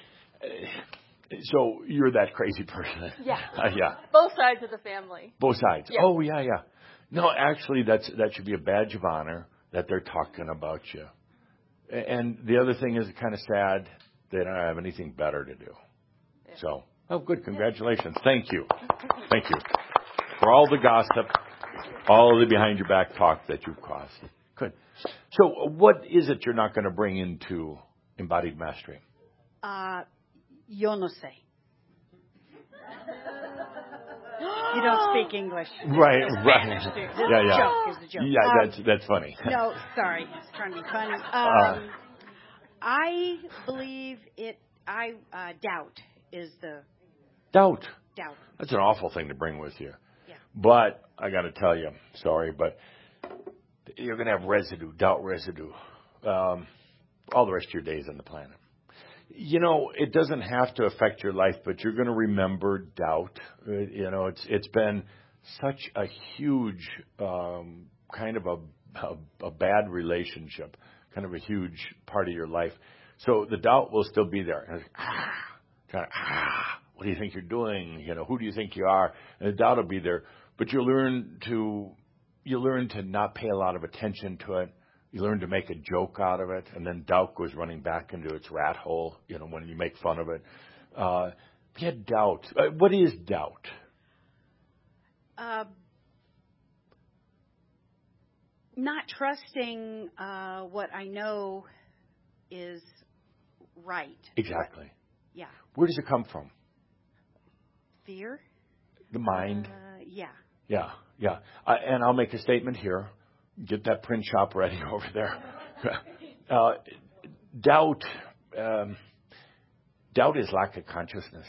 So you're that crazy person. Yeah. Uh, yeah. Both sides of the family. Both sides. Yeah. Oh, yeah, yeah. No, actually, that's that should be a badge of honor that they're talking about you. And the other thing is kind of sad. They don't have anything better to do. Yeah. So, oh, good. Congratulations. Thank you. Thank you for all the gossip, all of the behind your back talk that you've caused. Good. So, what is it you're not going to bring into embodied mastery? Uh, yo no sé. You don't speak English. Right, right. It's a Yeah, yeah. joke. It's a joke. Yeah, Um, that's that's funny. No, sorry. It's trying to be funny. Um, Uh, I believe it, I, uh, doubt is the Doubt. doubt. That's an awful thing to bring with you. Yeah. But I got to tell you, sorry, but you're going to have residue, doubt residue, um, all the rest of your days on the planet. You know, it doesn't have to affect your life, but you're going to remember doubt. Uh, You know, it's it's been such a huge um, kind of a, a a bad relationship, kind of a huge part of your life. So the doubt will still be there. And it's, ah, kind of, ah, what do you think you're doing? You know, who do you think you are? And the doubt will be there, but you learn to you learn to not pay a lot of attention to it. You learn to make a joke out of it, and then doubt goes running back into its rat hole, you know, when you make fun of it. Uh, yeah, doubt. Uh, what is doubt? Uh, not trusting uh, what I know is right. Exactly. But, yeah. Where does it come from? Fear? The mind? Uh, yeah. Yeah, yeah. Uh, and I'll make a statement here. Get that print shop ready over there. uh, doubt, um, doubt is lack of consciousness.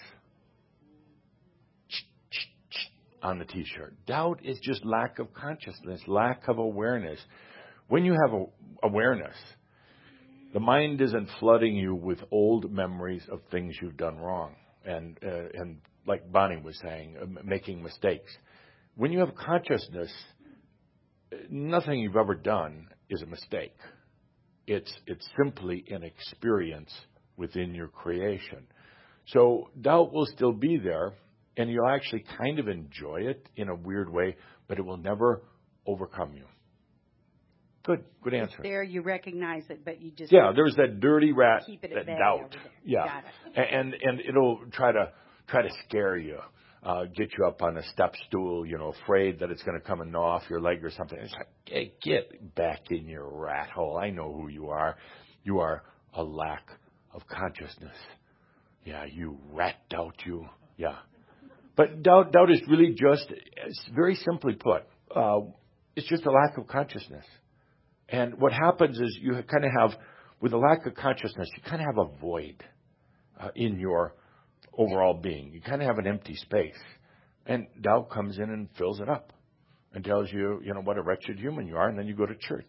On the T-shirt. Doubt is just lack of consciousness, lack of awareness. When you have a, awareness, the mind isn't flooding you with old memories of things you've done wrong. And, uh, and like Bonnie was saying, uh, making mistakes. When you have consciousness, nothing you've ever done is a mistake. It's it's simply an experience within your creation. So doubt will still be there, and you'll actually kind of enjoy it in a weird way, but it will never overcome you. Good, good answer. It's there, you recognize it, but you just yeah. There's that dirty rat, keep it that at bay doubt. over there. Yeah, Got it. and and it'll try to try to scare you. Uh, get you up on a step stool, you know, afraid that it's going to come and gnaw off your leg or something. It's like, hey, get back in your rat hole. I know who you are. You are a lack of consciousness. Yeah, you rat doubt you. Yeah. But doubt, doubt is really just, it's very simply put, uh, it's just a lack of consciousness. And what happens is you kind of have, with a lack of consciousness, you kind of have a void uh, in your overall being. You kind of have an empty space. And doubt comes in and fills it up and tells you, you know, what a wretched human you are, and then you go to church.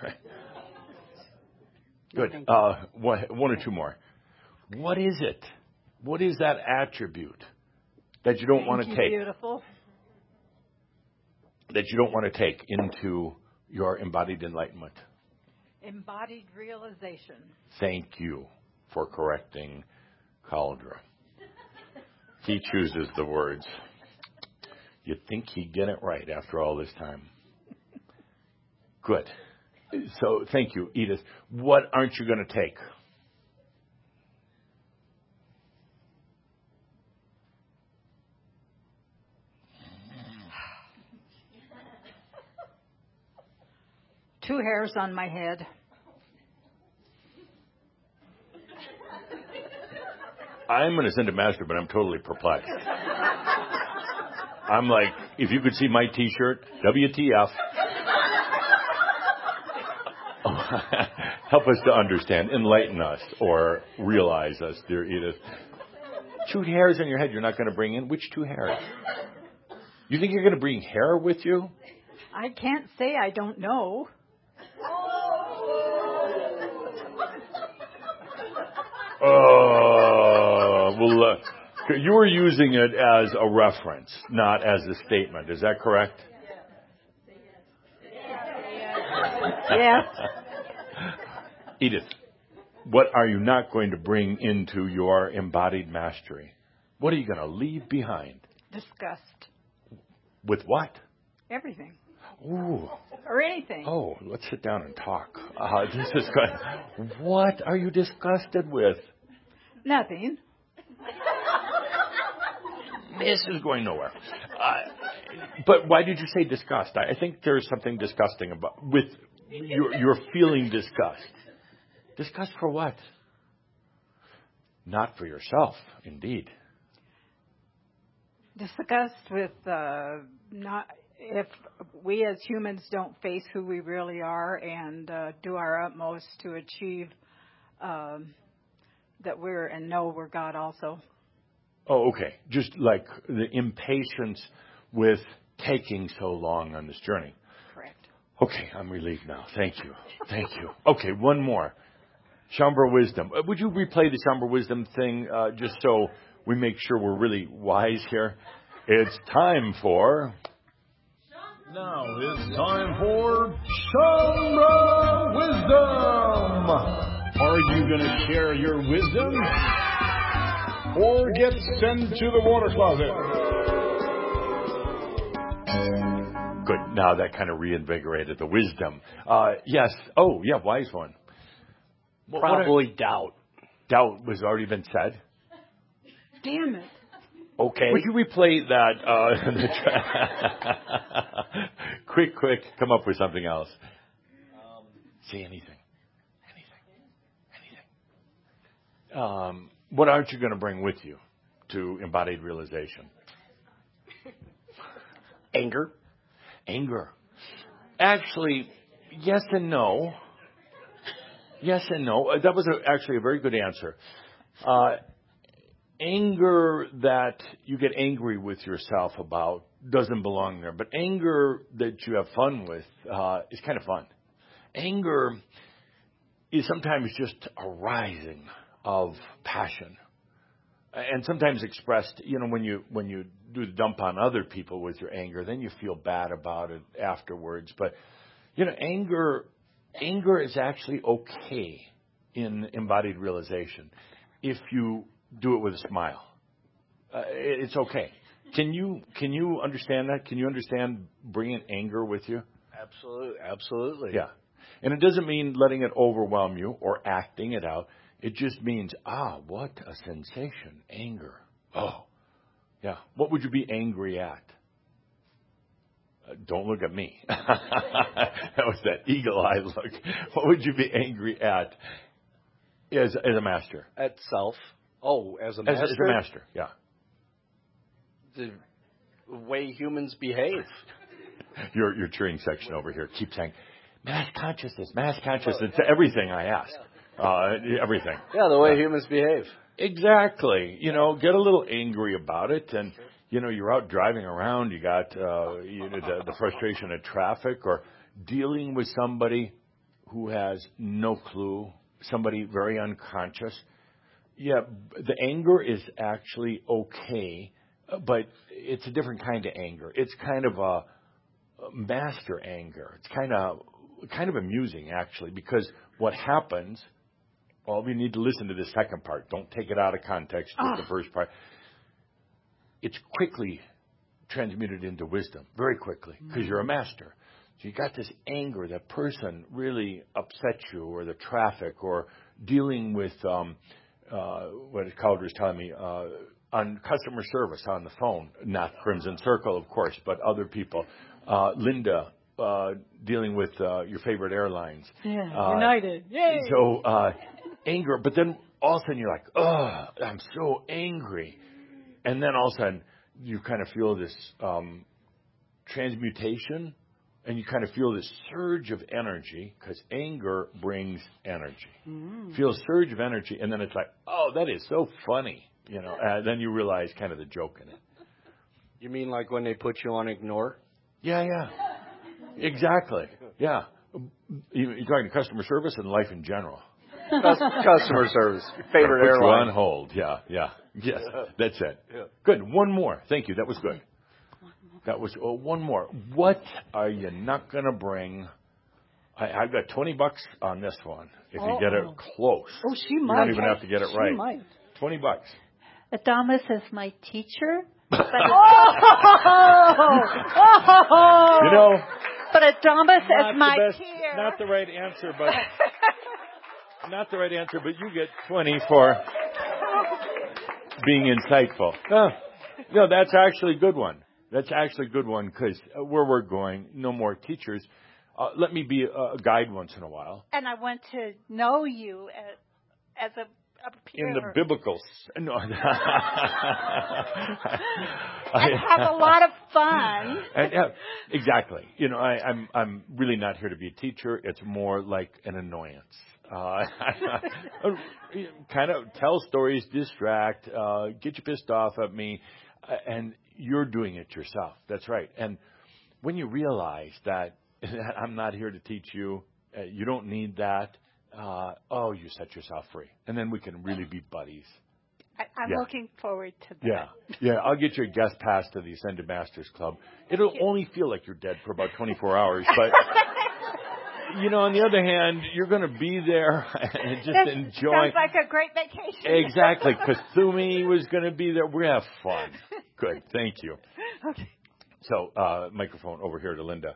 Good. Uh, one, one or two more. What is it? What is that attribute that you don't want to take? Beautiful. That you don't want to take into your embodied enlightenment? Embodied realization. Thank you for correcting Cauldre. He chooses the words. You'd think he'd get it right after all this time. Good. So thank you, Edith. What aren't you going to take? Two hairs on my head. I'm going to send a master, but I'm totally perplexed. I'm like, if you could see my T-shirt, W T F. Help us to understand, enlighten us, or realize us, dear Edith. Two hairs on your head you're not going to bring in? Which two hairs? You think you're going to bring hair with you? I can't say I don't know. Oh, well, uh, you were using it as a reference, not as a statement. Is that correct? Yes. Edith, what are you not going to bring into your embodied mastery? What are you going to leave behind? Disgust. With what? Everything. Ooh. Or anything. Oh, let's sit down and talk. Uh, this is good. What are you disgusted with? Nothing. This is going nowhere. Uh, but why did you say disgust? I, I think there's something disgusting about with your your feeling disgust. Disgust for what? Not for yourself, indeed. Disgust with uh, not if we as humans don't face who we really are and uh, do our utmost to achieve um, that we're and know we're God also. Oh, okay. Just like the impatience with taking so long on this journey. Correct. Okay, I'm relieved now. Thank you. Thank you. Okay, one more. Shaumbra Wisdom. Uh, would you replay the Shaumbra Wisdom thing uh, just so we make sure we're really wise here? It's time for... Now it's time for Shaumbra Wisdom. Are you going to share your wisdom? Or get sent to the water closet? Good. Now that kind of reinvigorated the wisdom. Uh, yes. Oh, yeah, wise one. What- what Probably are- doubt. doubt was already been said. Damn it. Okay. Would you replay that? Uh, the tra- quick, quick, come up with something else. Um, Say anything. Anything. Anything. Um, what aren't you going to bring with you to embodied realization? Anger. Anger. Actually, yes and no. Yes and no. Uh, That was a, actually a very good answer. Uh, anger that you get angry with yourself about doesn't belong there. But anger that you have fun with uh, is kind of fun. Anger is sometimes just a rising of passion. And sometimes expressed, you know, when you when you do the dump on other people with your anger, then you feel bad about it afterwards. But, you know, anger anger is actually okay in embodied realization if you do it with a smile. Uh, it's okay. Can you can you understand that? Can you understand bringing anger with you? Absolutely. Absolutely. Yeah. And it doesn't mean letting it overwhelm you or acting it out. It just means, ah, what a sensation. Anger. Oh, yeah. What would you be angry at? Uh, don't look at me. That was that eagle-eye look. What would you be angry at as, as a master? At self. Oh, as a As, master. as a master, yeah. The way humans behave. Your, your cheering section over here keeps saying, mass consciousness, mass consciousness. It's everything I ask. Uh, everything. Yeah, the way Yeah. humans behave. Exactly. You know, get a little angry about it, and you know, you're out driving around. You got uh, you know the, the frustration of traffic, or dealing with somebody who has no clue, somebody very unconscious. Yeah, the anger is actually okay, but it's a different kind of anger. It's kind of a master anger. It's kind of kind of amusing actually, because what happens. Well, we need to listen to the second part. Don't take it out of context with Ah. the first part. It's quickly transmuted into wisdom, very quickly, because you're a master. So you got this anger. That person really upset you, or the traffic, or dealing with um, uh, what Calder is telling me uh, on customer service on the phone. Not Crimson Circle, of course, but other people. Uh, Linda. Uh, dealing with uh, your favorite airlines. Yeah, Uh, United. Yay! So uh, anger, but then all of a sudden you're like, oh, I'm so angry. And then all of a sudden you kind of feel this um, transmutation, and you kind of feel this surge of energy, because anger brings energy. Mm. Feel a surge of energy, and then it's like, oh, that is so funny. You know, uh, then you realize kind of the joke in it. You mean like when they put you on ignore? Yeah, yeah. Exactly. Yeah. You- You're talking to customer service and life in general. Cus- Customer service. Your favorite Put you airline. on hold. Yeah, yeah. Yes, Yeah. that's it. Yeah. Good. One more. Thank you. That was good. That was oh, one more. What are you not going to bring I, I've got twenty bucks on this one if you Uh-oh. get it close. Oh, she You might. don't even have to get it she right. Might. twenty bucks. Adamus is my teacher. But oh! You know, But Adamus is not my the best, peer. not the right answer, but not the right answer. But you get twenty for being insightful. No, no, that's actually a good one. That's actually a good one because where we're going, no more teachers. Uh, let me be a, a guide once in a while. And I want to know you as, as a, a peer. In the biblical, s- no. And have a lot of fun. And, yeah, exactly. You know, I, I'm I'm really not here to be a teacher. It's more like an annoyance. Uh, kind of tell stories, distract, uh, get you pissed off at me, uh, and you're doing it yourself. That's right. And when you realize that, that I'm not here to teach you, uh, you don't need that. Uh, oh, you set yourself free, and then we can really be buddies. I, I'm Yeah. looking forward to that. Yeah, yeah. I'll get you a guest pass to the Ascended Masters Club. It'll only feel like you're dead for about twenty-four hours, but you know, on the other hand, you're going to be there and just This enjoy. sounds like a great vacation. Exactly. Kasumi was going to be there. We're going to have fun. Good. Thank you. Okay. So, uh, microphone over here to Linda.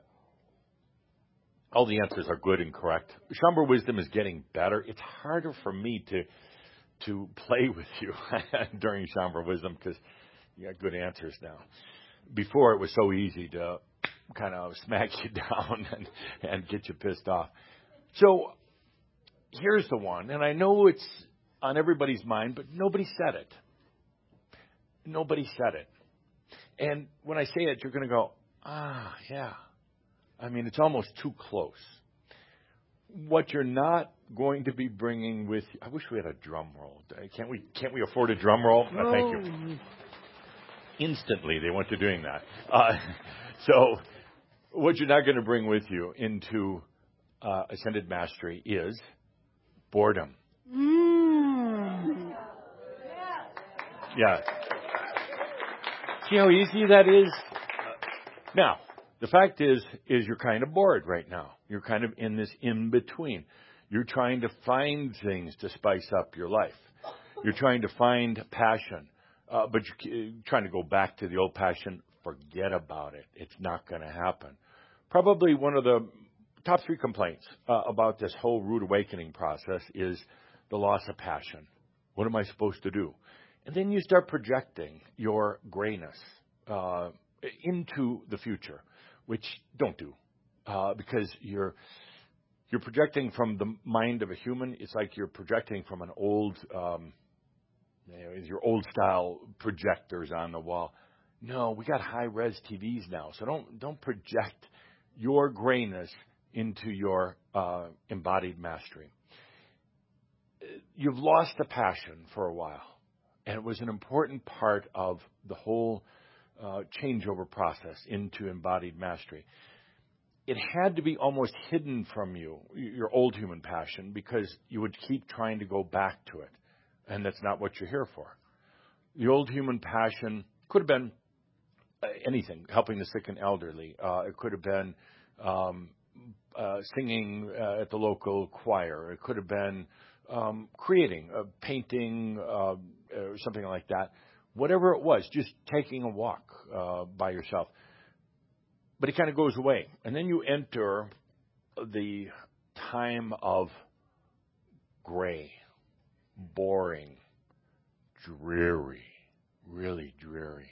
All the answers are good and correct. Shambra Wisdom is getting better. It's harder for me to to play with you during Shambra Wisdom because you got good answers now. Before, it was so easy to kind of smack you down and, and get you pissed off. So here's the one, and I know it's on everybody's mind, but nobody said it. Nobody said it. And when I say it, you're going to go, ah, yeah. I mean, it's almost too close. What you're not going to be bringing with you, I wish we had a drum roll. Can't we, can't we afford a drum roll? Uh, thank you. Instantly, they went to doing that. Uh, so what you're not going to bring with you into uh, Ascended Mastery is boredom. Mm. Yeah. See how easy that is? Now, the fact is, is you're kind of bored right now. You're kind of in this in-between. You're trying to find things to spice up your life. You're trying to find passion. Uh, but you're trying to go back to the old passion. Forget about it. It's not going to happen. Probably one of the top three complaints uh, about this whole rude awakening process is the loss of passion. What am I supposed to do? And then you start projecting your grayness uh, into the future, which don't do, uh, because you're you're projecting from the mind of a human. It's like you're projecting from an old, um, you know, your old style projectors on the wall. No, we got high res T Vs now, so don't don't project your grayness into your uh, embodied mastery. You've lost the passion for a while. And it was an important part of the whole uh, changeover process into embodied mastery. It had to be almost hidden from you, your old human passion, because you would keep trying to go back to it. And that's not what you're here for. The old human passion could have been anything, helping the sick and elderly. Uh, it could have been um, uh, singing uh, at the local choir. It could have been um, creating, uh, painting, uh, or something like that. Whatever it was, just taking a walk uh, by yourself. But it kind of goes away. And then you enter the time of gray, boring, dreary, really dreary.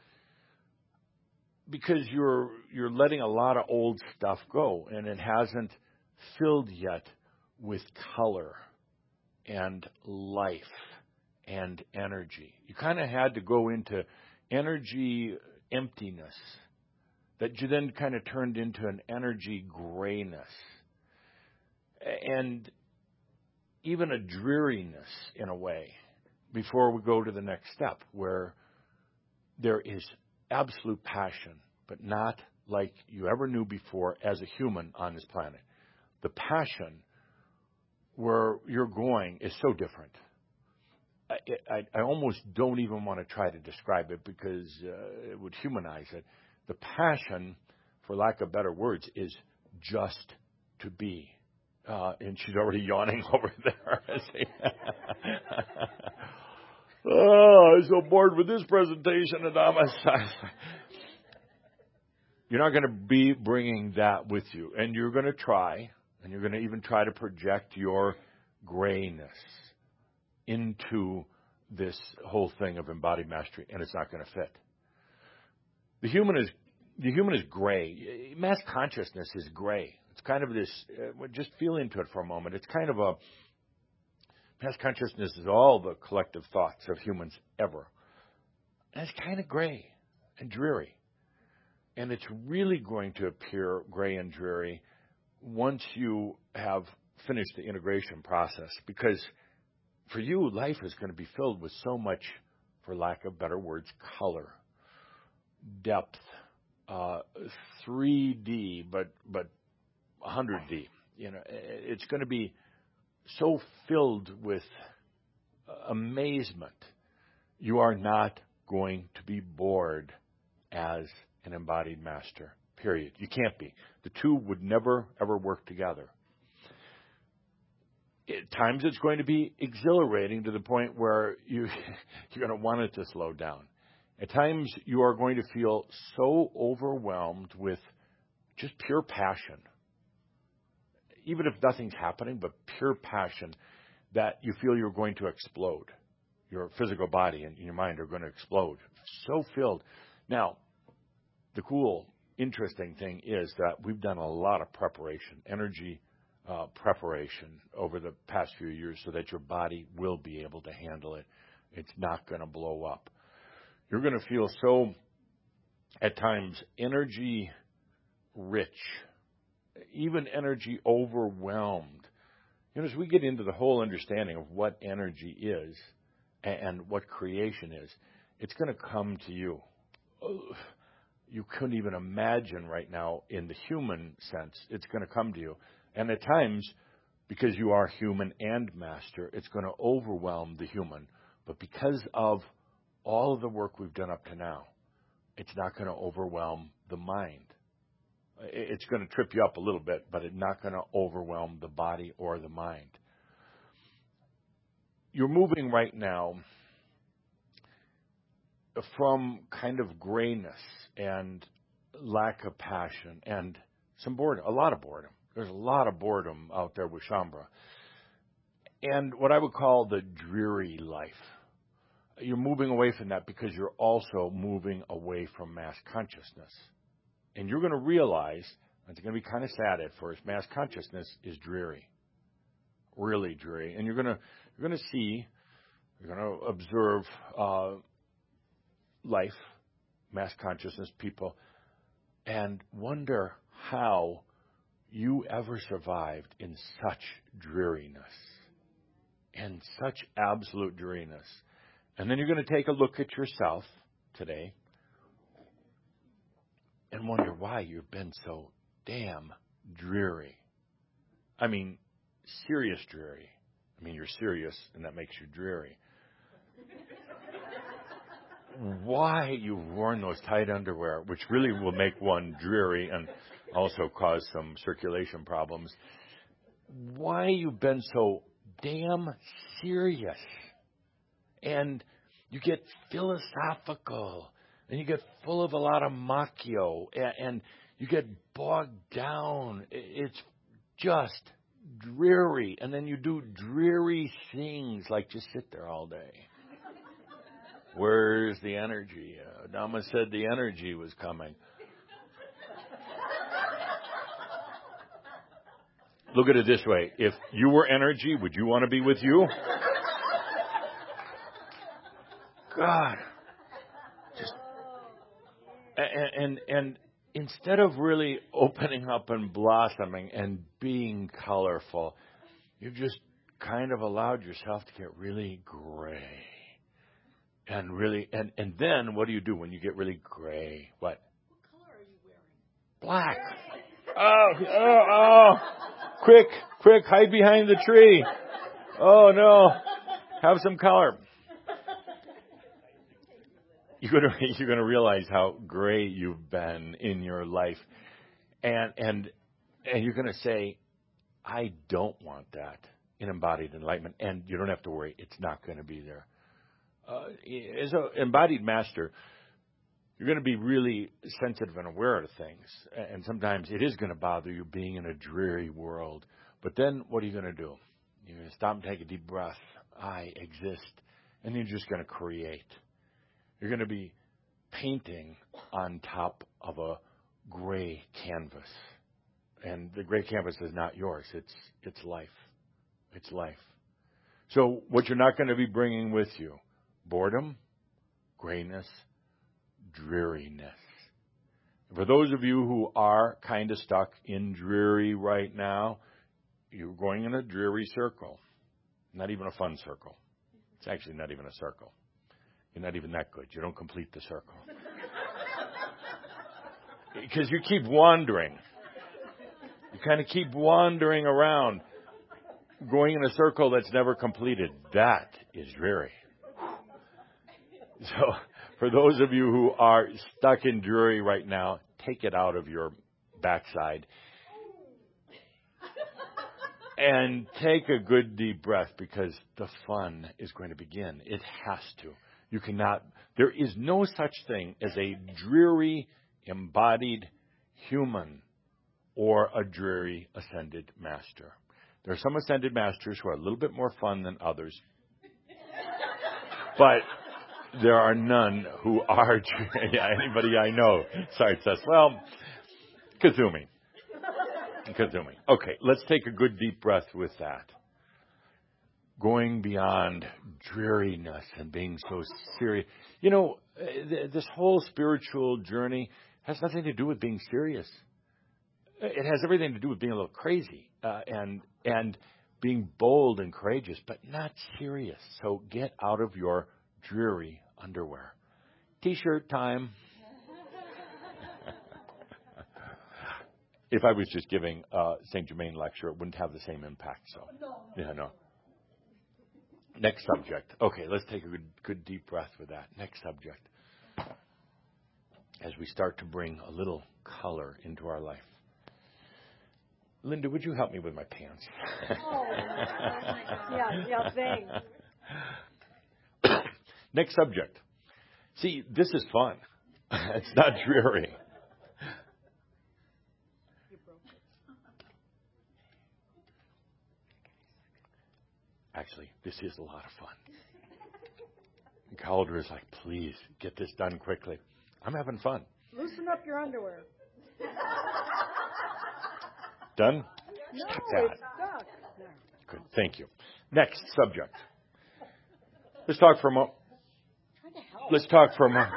Because you're you're letting a lot of old stuff go, and it hasn't filled yet with color and life and energy. You kind of had to go into energy emptiness that you then kind of turned into an energy grayness and even a dreariness in a way before we go to the next step where there is absolute passion, but not like you ever knew before as a human on this planet. The passion where you're going is so different. I, I, I almost don't even want to try to describe it because uh, it would humanize it. The passion, for lack of better words, is just to be. Uh, and she's already yawning over there. Oh, I'm so bored with this presentation, Adamus. You're not going to be bringing that with you. And you're going to try, and you're going to even try to project your grayness into this whole thing of embodied mastery, and it's not going to fit. The human is the human is gray. Mass consciousness is gray. It's kind of this, uh, just feel into it for a moment. It's kind of a, mass consciousness is all the collective thoughts of humans ever. And it's kind of gray and dreary. And it's really going to appear gray and dreary once you have finished the integration process. Because for you, life is going to be filled with so much, for lack of better words, color, depth, uh, three D, but, but one hundred D. You know, it's going to be so filled with amazement. You are not going to be bored as an embodied master, period. You can't be. The two would never, ever work together. At times it's going to be exhilarating to the point where you, you're going to want it to slow down. At times you are going to feel so overwhelmed with just pure passion, even if nothing's happening, but pure passion, that you feel you're going to explode. Your physical body and your mind are going to explode. So filled. Now, the cool, interesting thing is that we've done a lot of preparation, energy uh, preparation over the past few years so that your body will be able to handle it. It's not going to blow up. You're going to feel so, at times, energy rich, even energy overwhelmed. You know, as we get into the whole understanding of what energy is and what creation is, it's going to come to you. You couldn't even imagine right now in the human sense. It's going to come to you. And at times, because you are human and master, it's going to overwhelm the human. But because of all of the work we've done up to now, it's not going to overwhelm the mind. It's going to trip you up a little bit, but it's not going to overwhelm the body or the mind. You're moving right now from kind of grayness and lack of passion and some boredom, a lot of boredom. There's a lot of boredom out there with Shaumbra. And what I would call the dreary life. You're moving away from that because you're also moving away from mass consciousness. And you're going to realize, it's going to be kind of sad at first, mass consciousness is dreary. Really dreary. And you're going to you're going to see, you're going to observe uh, life, mass consciousness, people, and wonder how you ever survived in such dreariness, and such absolute dreariness. And then you're going to take a look at yourself today and wonder why you've been so damn dreary. I mean, serious dreary. I mean, you're serious, and that makes you dreary. Why you've worn those tight underwear, which really will make one dreary and also cause some circulation problems. Why you've been so damn serious. And you get philosophical, and you get full of a lot of macchio, and, and you get bogged down. It's just dreary. And then you do dreary things like just sit there all day. Where's the energy? Uh, Dhamma said the energy was coming. Look at it this way. If you were energy, would you want to be with you? God. Just, and, and, and instead of really opening up and blossoming and being colorful, you've just kind of allowed yourself to get really gray. And really, and, and then what do you do when you get really gray? What? What color are you wearing? Black. Oh, oh, oh. Quick, quick, hide behind the tree. Oh, no. Have some color. You're going to, you're going to realize how gray you've been in your life. And, and, and you're going to say, I don't want that in embodied enlightenment. And you don't have to worry. It's not going to be there. Uh, as an embodied master, you're going to be really sensitive and aware of things. And sometimes it is going to bother you being in a dreary world. But then what are you going to do? You're going to stop and take a deep breath. I exist. And you're just going to create. You're going to be painting on top of a gray canvas. And the gray canvas is not yours. It's it's life. It's life. So what you're not going to be bringing with you, boredom, grayness, dreariness. For those of you who are kind of stuck in dreary right now, you're going in a dreary circle. Not even a fun circle. It's actually not even a circle. You're not even that good. You don't complete the circle. Because you keep wandering. You kind of keep wandering around, going in a circle that's never completed. That is dreary. So, for those of you who are stuck in dreary right now, take it out of your backside. And take a good deep breath, because the fun is going to begin. It has to. You cannot, there is no such thing as a dreary, embodied human or a dreary ascended master. There are some ascended masters who are a little bit more fun than others. But there are none who are, yeah, anybody I know starts says, well, Kazumi. Kazumi. Okay, let's take a good deep breath with that. Going beyond dreariness and being so serious. You know, th- this whole spiritual journey has nothing to do with being serious. It has everything to do with being a little crazy uh, and and being bold and courageous, but not serious. So get out of your dreary underwear. T-shirt time. If I was just giving a Saint Germain lecture, it wouldn't have the same impact. So, yeah, no. Next subject. Okay, let's take a good, good deep breath with that. Next subject. As we start to bring a little color into our life. Linda, would you help me with my pants? Oh, yeah, yeah, thanks. Next subject. See, this is fun. It's not dreary. Actually, this is a lot of fun. And Calder is like, please, get this done quickly. I'm having fun. Loosen up your underwear. Done? No, Stop that. it's stuck. There. Good, thank you. Next subject. Let's talk for a moment. Let's talk for a moment.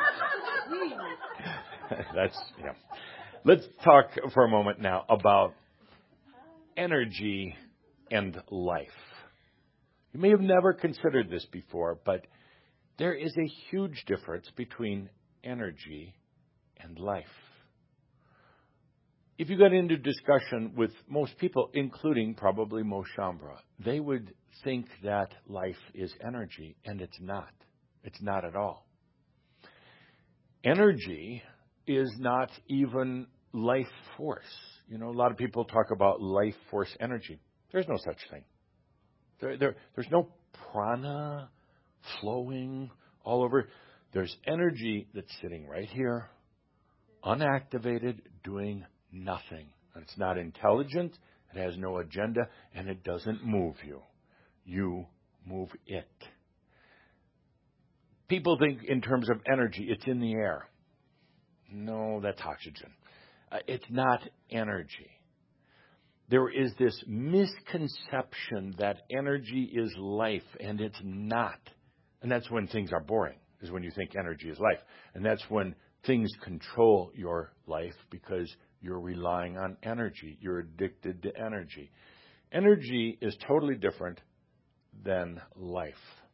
That's, yeah. Let's talk for a moment now about energy and life. You may have never considered this before, but there is a huge difference between energy and life. If you got into discussion with most people, including probably Mo Shambra, they would think that life is energy, and it's not. It's not at all. Energy is not even life force. You know, a lot of people talk about life force energy. There's no such thing. There, there, there's no prana flowing all over. There's energy that's sitting right here, unactivated, doing nothing. And it's not intelligent, it has no agenda, and it doesn't move you. You move it. People think in terms of energy, it's in the air. No, that's oxygen. Uh, it's not energy. There is this misconception that energy is life, and it's not. And that's when things are boring, is when you think energy is life. And that's when things control your life because you're relying on energy. You're addicted to energy. Energy is totally different than life.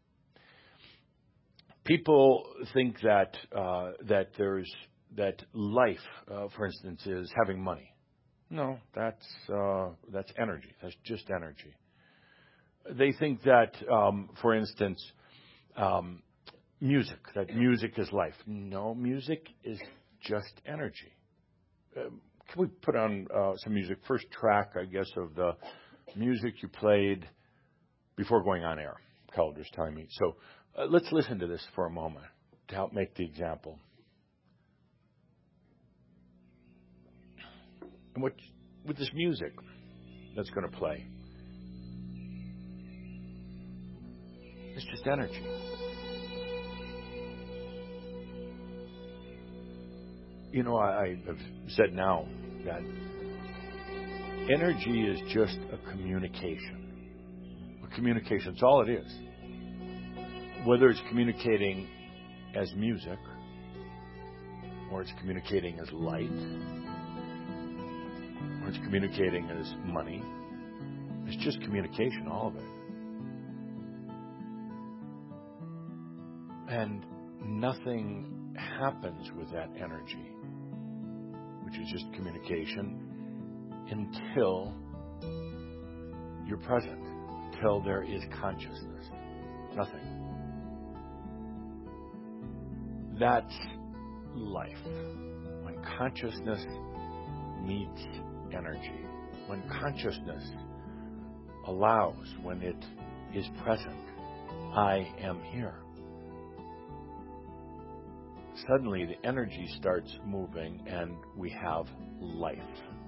People think that uh, that there's that life, uh, for instance, is having money. No, that's uh, that's energy. That's just energy. They think that, um, for instance, um, music, that music is life. No, music is just energy. Uh, can we put on uh, some music? First track, I guess, of the music you played before going on air, Calder's telling me. So uh, let's listen to this for a moment to help make the example. And what, with this music that's going to play, it's just energy. You know, I, I have said now that energy is just a communication. A communication, it's all it is. Whether it's communicating as music, or it's communicating as light, or it's communicating as money, it's just communication, all of it. And nothing happens with that energy, which is just communication, until you're present, until there is consciousness. Nothing. That's life. When consciousness meets energy, when consciousness allows, when it is present, I am here. Suddenly the energy starts moving and we have life.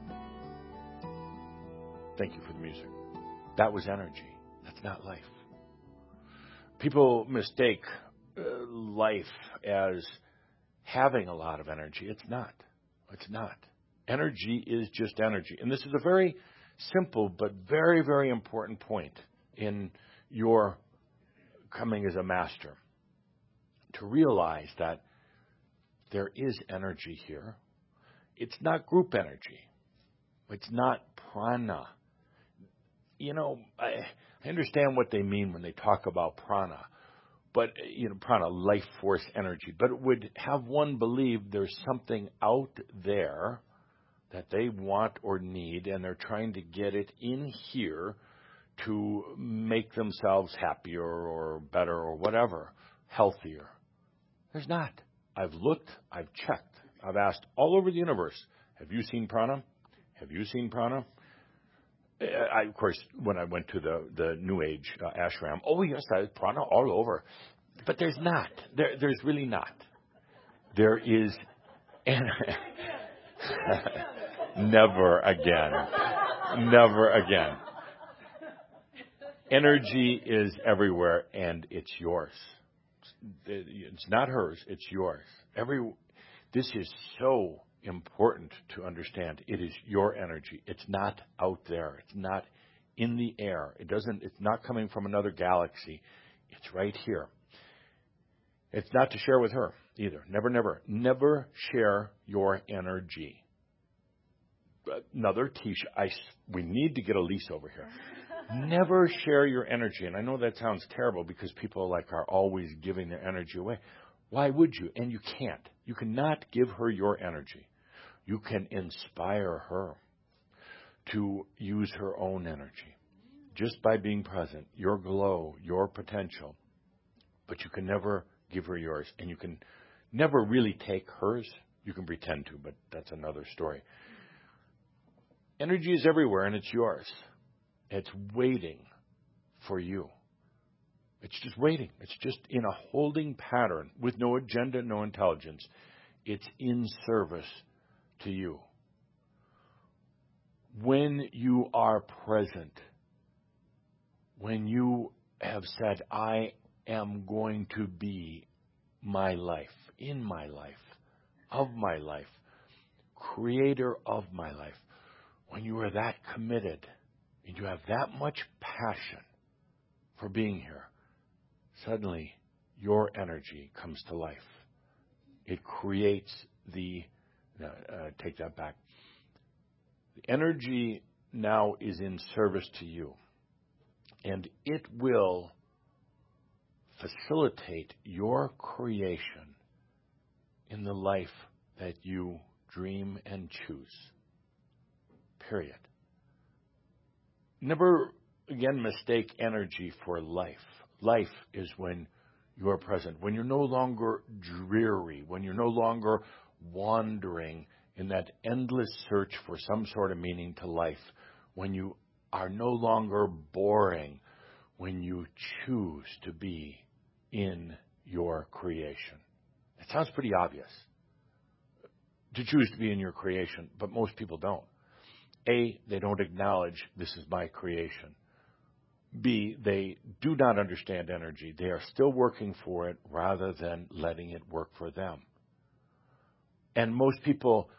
Thank you for the music. That was energy. That's not life. People mistake uh, life as having a lot of energy. It's not. It's not. Energy is just energy. And this is a very simple but very, very important point in your coming as a master. To realize that there is energy here. It's not group energy. It's not prana. You know, I, I understand what they mean when they talk about prana, but, you know, prana, life force energy. But it would have one believe there's something out there that they want or need, and they're trying to get it in here to make themselves happier or better or whatever, healthier. There's not. I've looked, I've checked, I've asked all over the universe, have you seen prana? Have you seen prana? I, of course, when I went to the, the New Age uh, ashram, oh yes, there's prana all over. But there's not. There, there's really not. There is... Never again. Never again. Energy is everywhere, and it's yours. It's not hers, it's yours. Every this is so important to understand. It is your energy. It's not out there. It's not in the air. It doesn't it's not coming from another galaxy. It's right here. It's not to share with her either. Never, never. Never share your energy. Another t-shirt. I, we need to get a lease over here. Never share your energy. And I know that sounds terrible because people like are always giving their energy away. Why would you? And you can't. You cannot give her your energy. You can inspire her to use her own energy just by being present, your glow, your potential. But you can never give her yours. And you can never really take hers. You can pretend to, but that's another story. Energy is everywhere, and it's yours. It's waiting for you. It's just waiting. It's just in a holding pattern with no agenda, no intelligence. It's in service to you. When you are present, when you have said, I am going to be my life, in my life, of my life, creator of my life, when you are that committed and you have that much passion for being here, suddenly your energy comes to life. It creates the, uh, take that back. The energy now is in service to you, and it will facilitate your creation in the life that you dream and choose. Period. Never, again, mistake energy for life. Life is when you are present, when you're no longer dreary, when you're no longer wandering in that endless search for some sort of meaning to life, when you are no longer boring when you choose to be in your creation. It sounds pretty obvious to choose to be in your creation, but most people don't. A, they don't acknowledge this is my creation. B, they do not understand energy. They are still working for it rather than letting it work for them. And most people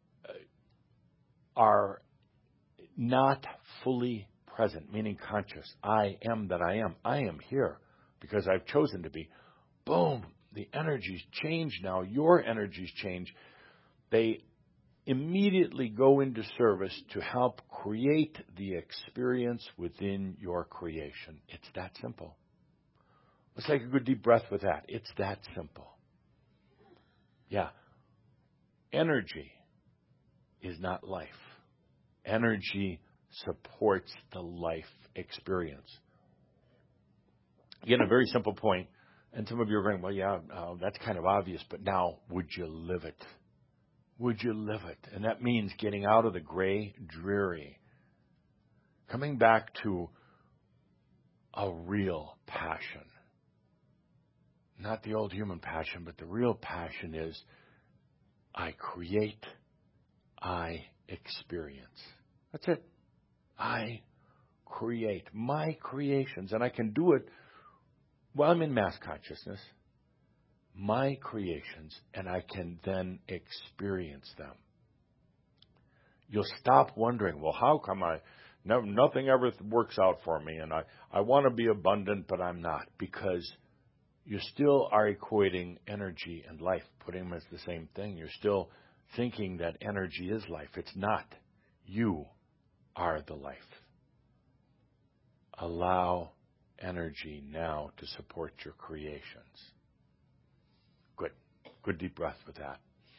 are not fully present, meaning conscious. I am that I am. I am here because I've chosen to be. Boom, the energies change now. Your energies change. They immediately go into service to help create the experience within your creation. It's that simple. Let's take a good deep breath with that. It's that simple. Yeah. Energy is not life. Energy supports the life experience. Again, a very simple point. And some of you are going, well, yeah, uh, that's kind of obvious, but now, would you live it? Would you live it? And that means getting out of the gray, dreary, coming back to a real passion. Not the old human passion, but the real passion is I create, I experience. That's it. I create my creations, and I can do it while I'm in mass consciousness. My creations, and I can then experience them. You'll stop wondering, well, how come I, no, nothing ever works out for me, and I, I want to be abundant, but I'm not, because you still are equating energy and life, putting them as the same thing. You're still thinking that energy is life. It's not. You are the life. Allow energy now to support your creations. Good. Good deep breath with that.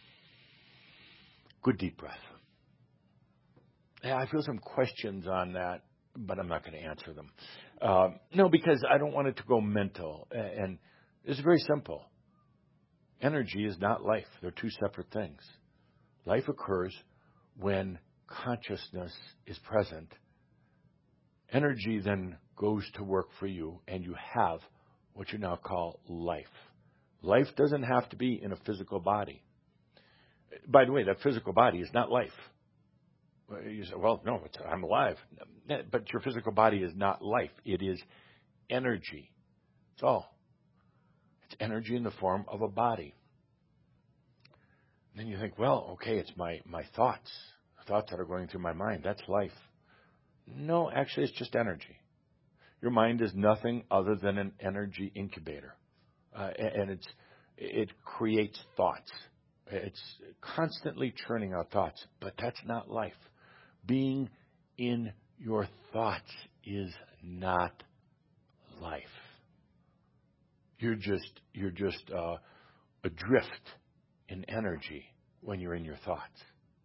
Good deep breath. Yeah, I feel some questions on that, but I'm not going to answer them. Um, no, because I don't want it to go mental. And it's very simple. Energy is not life. They're two separate things. Life occurs when consciousness is present. Energy then goes to work for you, and you have what you now call life. Life doesn't have to be in a physical body. By the way, that physical body is not life. You say, well, no, it's, I'm alive. But your physical body is not life. It is energy. It's all. It's energy in the form of a body. And then you think, well, okay, it's my, my thoughts, thoughts that are going through my mind. That's life. No, actually, it's just energy. Your mind is nothing other than an energy incubator. Uh, and it's it creates thoughts. It's constantly churning out thoughts, but that's not life. Being in your thoughts is not life. You're just you're just uh, adrift in energy when you're in your thoughts.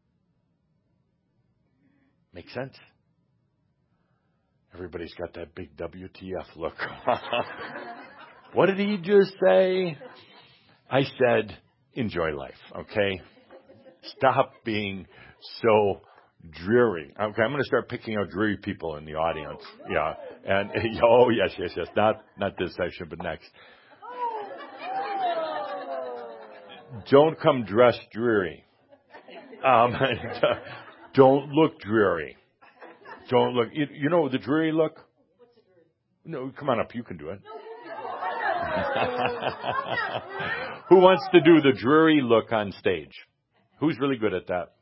Make sense? Everybody's got that big W T F look. What did he just say? I said, enjoy life, okay? Stop being so dreary. Okay, I'm going to start picking out dreary people in the audience. Yeah, and oh yes, yes, yes. Not not this session, but next. Don't come dressed dreary. Um, don't look dreary. Don't look. You, you know the dreary look? No, come on up. You can do it. Who wants to do the dreary look on stage? Who's really good at that?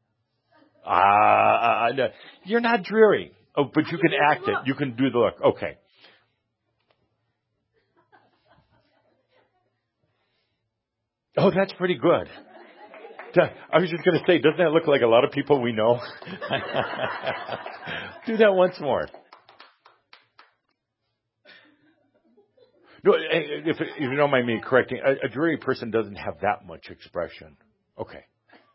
Ah, uh, uh, you're not dreary. Oh, but you can act it. You can do the look. Okay. Oh, that's pretty good. I was just going to say, doesn't that look like a lot of people we know? Do that once more. No, if, if you don't mind me correcting, a, a dreary person doesn't have that much expression. Okay.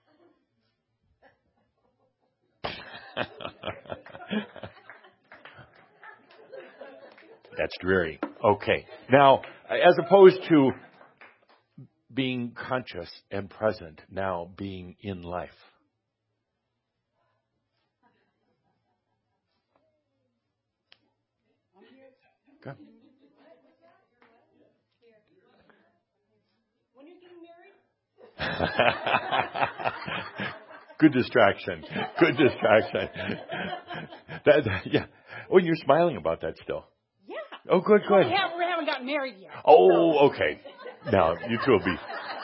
That's dreary. Okay. Now, as opposed to being conscious and present, now being in life. Good. When are you getting married? Good distraction. Good distraction. That, that, yeah. Oh, you're smiling about that still. Yeah. Oh, good, good. We haven't, we haven't gotten married yet. Oh, okay. Now, you two will be.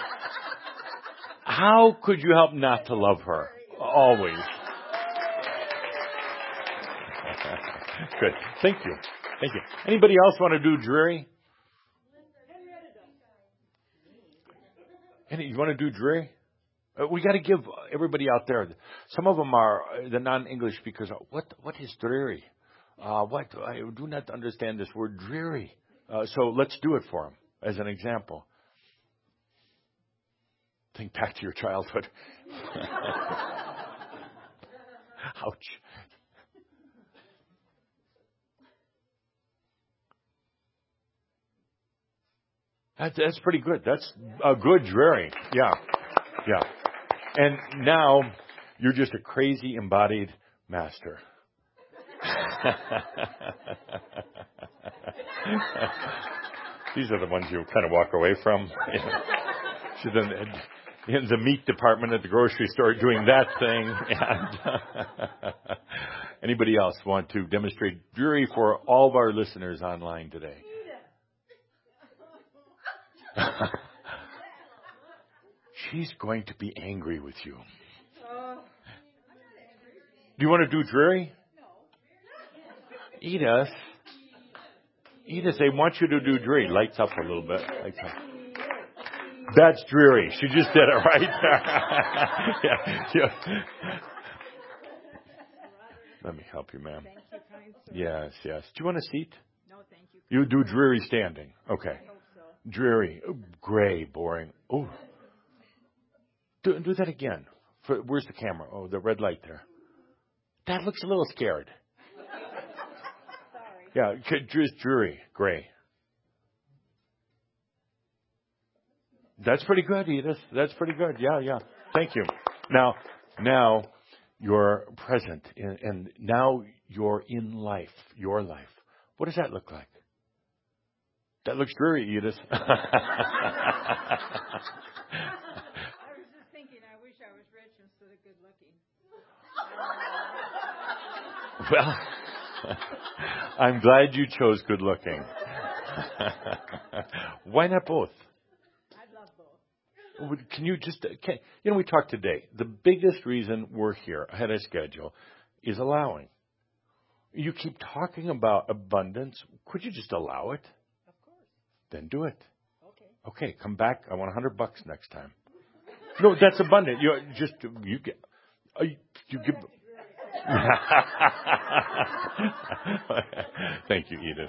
How could you help not to love her? Always. Good. Thank you. Thank you. Anybody else want to do dreary? Any, you want to do dreary? Uh, we got to give everybody out there. Some of them are uh, the non-English speakers. What what is dreary? Uh, what I do not understand this word dreary. Uh, so let's do it for them as an example. Think back to your childhood. Ouch. That's, that's pretty good. That's a good dreary. Yeah. Yeah. And now you're just a crazy embodied master. These are the ones you kind of walk away from. She's in, in the meat department at the grocery store doing that thing. And anybody else want to demonstrate dreary for all of our listeners online today? She's going to be angry with you. Do you want to do dreary? Edith. Edith, they want you to do dreary. Lights up a little bit. Lights up. That's dreary. She just did it right there. Yeah, yeah. Let me help you, ma'am. Thank you, kind sir. Yes, yes. Do you want a seat? No, thank you. You do dreary standing. Okay. I hope so. Dreary. Oh, gray, boring. Oh. Do, do that again. For, where's the camera? Oh, the red light there. That looks a little scared. Sorry. Yeah, just dreary, gray. That's pretty good, Edith. That's pretty good. Yeah, yeah. Thank you. Now, now you're present, in, and now you're in life, your life. What does that look like? That looks dreary, Edith. I was just thinking, I wish I was rich instead of good looking. Well, I'm glad you chose good looking. Why not both? I'd love both. Can you just, can, you know, we talked today. The biggest reason we're here ahead of schedule is allowing. You keep talking about abundance. Could you just allow it? Of course. Then do it. Okay. Okay, come back. I want a hundred bucks next time. No, that's abundant. You just, you get, uh, you give. Thank you, Edith.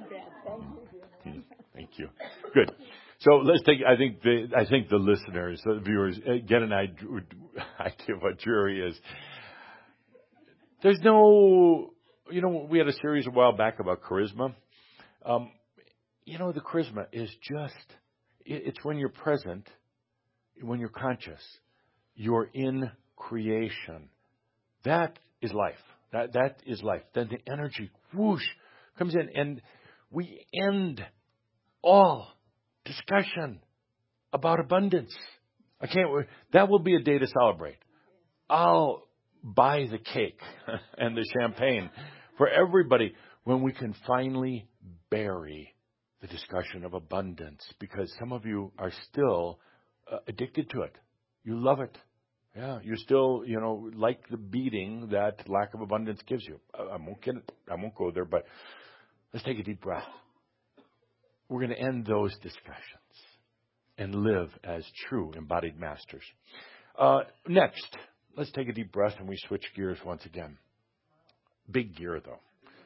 Thank you. Good. So let's take. I think the. I think the listeners, the viewers, get an idea what dreary is. There's no. You know, we had a series a while back about charisma. Um, you know, the charisma is just. It's when you're present, when you're conscious, you're in creation. That is life. That that is life. Then the energy whoosh comes in, and we end all discussion about abundance. I can't. That will be a day to celebrate. I'll buy the cake and the champagne for everybody when we can finally bury the discussion of abundance, because some of you are still uh, addicted to it. You love it. Yeah, you still, you know, like the beating that lack of abundance gives you. I, I won't get it. I won't go there, but let's take a deep breath. We're going to end those discussions and live as true embodied masters. Uh, next, let's take a deep breath and we switch gears once again. Big gear, though.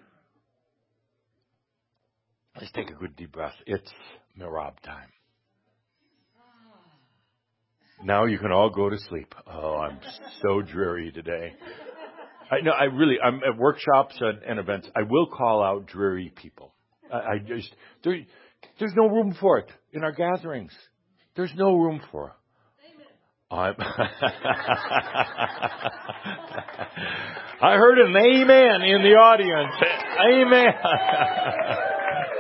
Let's take a good deep breath. It's Mirab time. Now you can all go to sleep. Oh, I'm so dreary today. I know. I really. I'm at workshops and, and events. I will call out dreary people. I, I just there. There's no room for it in our gatherings. There's no room for it. I'm I heard an amen in the audience. Amen.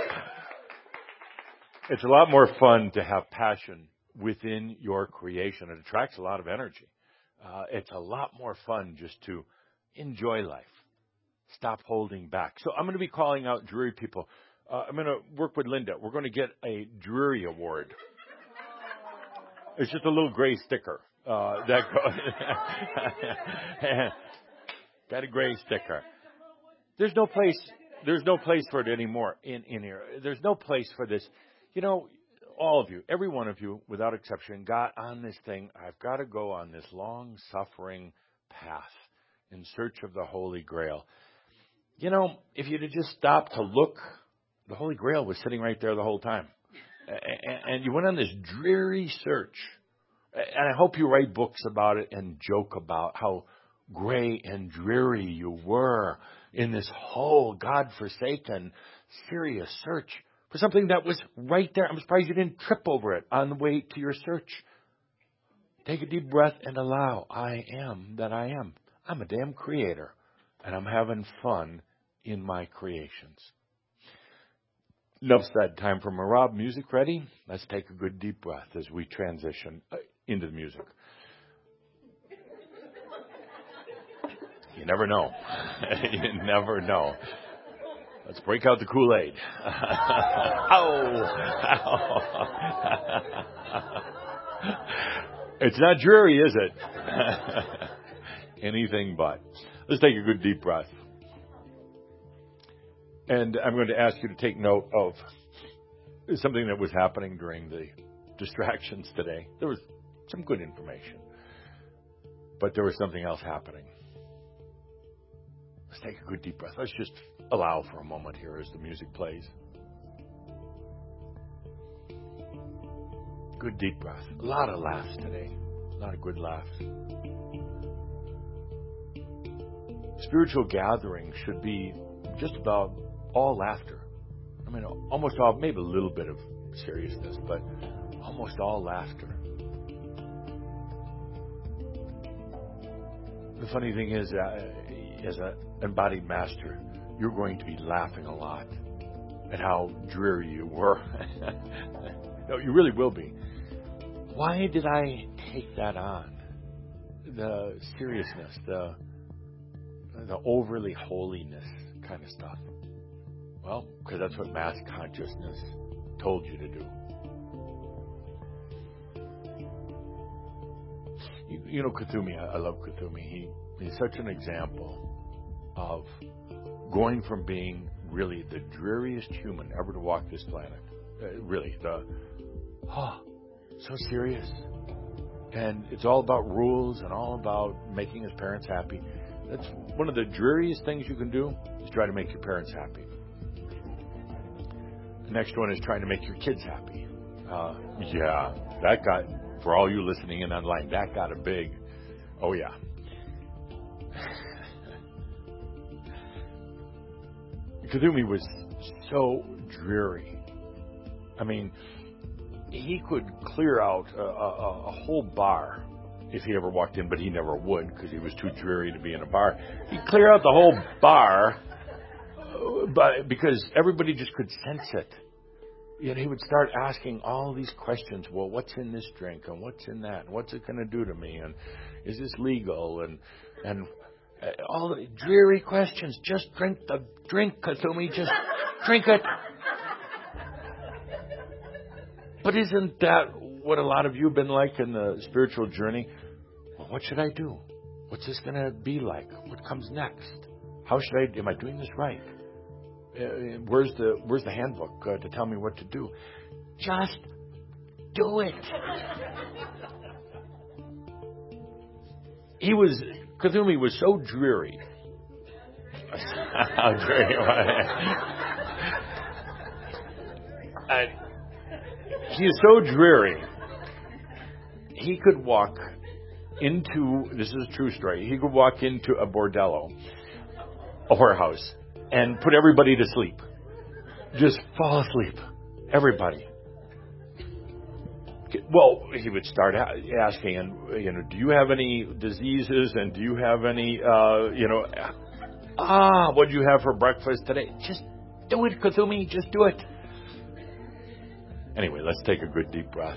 It's a lot more fun to have passion within your creation. It attracts a lot of energy. Uh, it's a lot more fun just to enjoy life. Stop holding back. So I'm going to be calling out Drury people. Uh, I'm going to work with Linda. We're going to get a Drury award. It's just a little gray sticker. Uh, that goes. Got a gray sticker. There's no place. There's no place for it anymore in, in here. There's no place for this. You know, all of you, every one of you, without exception, got on this thing. I've got to go on this long-suffering path in search of the Holy Grail. You know, if you'd have just stopped to look, the Holy Grail was sitting right there the whole time. And you went on this dreary search. And I hope you write books about it and joke about how gray and dreary you were in this whole God-forsaken, serious search for something that was right there. I'm surprised you didn't trip over it on the way to your search. Take a deep breath and allow. I am that I am. I'm a damn creator, and I'm having fun in my creations. Enough said. Time for Marab. Music ready? Let's take a good deep breath as we transition into the music. You never know. You never know. Let's break out the Kool-Aid. Ow. Ow. It's not dreary, is it? Anything but. Let's take a good deep breath. And I'm going to ask you to take note of something that was happening during the distractions today. There was some good information, but there was something else happening. Let's take a good deep breath. Let's just allow for a moment here as the music plays. Good deep breath. A lot of laughs today. A lot of good laughs. Spiritual gathering should be just about all laughter. I mean, almost all, maybe a little bit of seriousness, but almost all laughter. The funny thing is, uh, as an embodied master, you're going to be laughing a lot at how dreary you were. No, you really will be. Why did I take that on? The seriousness, the the overly holiness kind of stuff. Well, because that's what mass consciousness told you to do. You, you know, Kuthumi, I, I love Kuthumi. He, he's such an example of going from being really the dreariest human ever to walk this planet. Uh, really, the, oh, so serious. And it's all about rules and all about making his parents happy. That's one of the dreariest things you can do is try to make your parents happy. The next one is trying to make your kids happy. Uh, yeah, that got, for all you listening in online, that got a big, oh yeah. Kuthumi was so dreary. I mean, he could clear out a, a, a whole bar if he ever walked in, but he never would because he was too dreary to be in a bar. He'd clear out the whole bar, but because everybody just could sense it. Yet he would start asking all these questions. Well, what's in this drink? And what's in that? And what's it going to do to me? And is this legal? And and all the dreary questions. Just drink the drink, Kuthumi. Just drink it. But isn't that what a lot of you have been like in the spiritual journey? Well, what should I do? What's this going to be like? What comes next? How should I, am I doing this right? Uh, where's the where's the handbook uh, to tell me what to do? Just do it. He was, Kuthumi was so dreary. How dreary was it? He is so dreary. He could walk into, this is a true story, he could walk into a bordello, a whorehouse, and put everybody to sleep. Just fall asleep. Everybody. Well, he would start asking, and you know, do you have any diseases, and do you have any, uh, you know, ah, what do you have for breakfast today? Just do it, Kuthumi. Just do it. Anyway, let's take a good deep breath.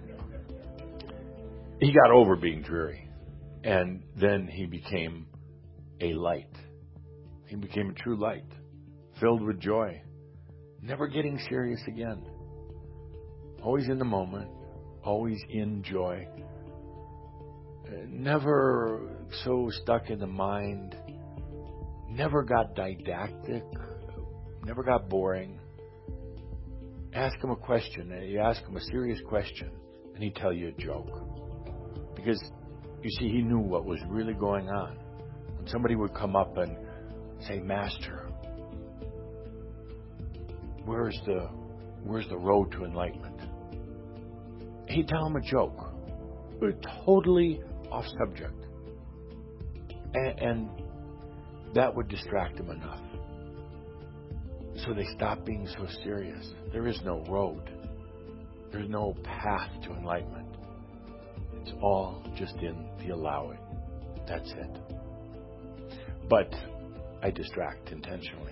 He got over being dreary, and then he became a light. He became a true light, filled with joy, never getting serious again. Always in the moment, always in joy. Never so stuck in the mind, never got didactic, never got boring. Ask him a question, you ask him a serious question, and he'd tell you a joke. Because, you see, he knew what was really going on. When somebody would come up and say, Master, where's the, where's the road to enlightenment? He'd tell him a joke, totally off subject. And, and that would distract him enough. So they stopped being so serious. There is no road. There's no path to enlightenment. It's all just in the allowing. That's it. But I distract intentionally.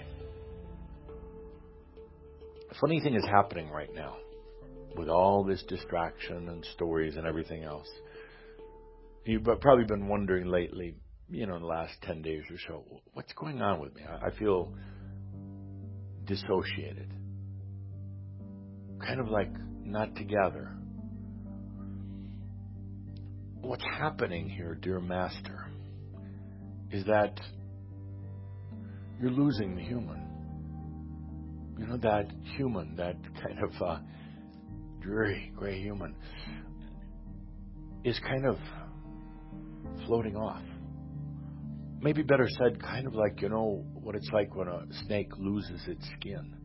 A funny thing is happening right now with all this distraction and stories and everything else. You've probably been wondering lately, you know, in the last ten days or so, what's going on with me? I feel dissociated. Kind of like not together. What's happening here, dear Master, is that you're losing the human. You know, that human, that kind of uh, dreary, gray human, is kind of floating off. Maybe better said, kind of like, you know, what it's like when a snake loses its skin.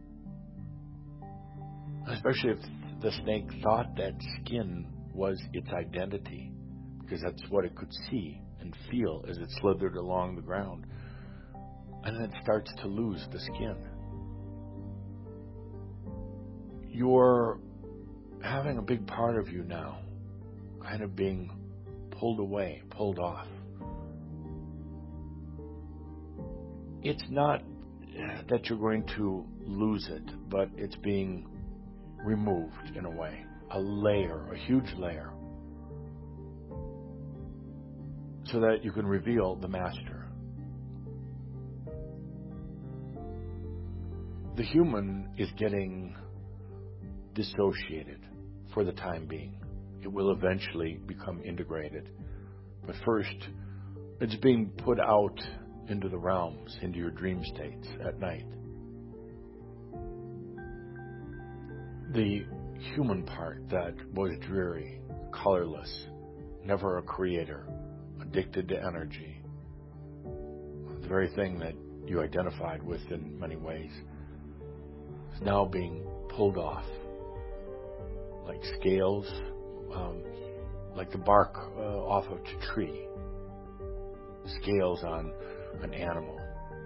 Especially if the snake thought that skin was its identity, because that's what it could see and feel as it slithered along the ground. And then it starts to lose the skin. You're having a big part of you now kind of being pulled away, pulled off. It's not that you're going to lose it, but it's being removed in a way. A layer, a huge layer. So that you can reveal the Master. The human is getting dissociated for the time being. It will eventually become integrated. But first, it's being put out into the realms, into your dream states at night. The human part that was dreary, colorless, never a creator, addicted to energy, the very thing that you identified with in many ways, is now being pulled off like scales, um, like the bark uh, off of a tree, scales on an animal.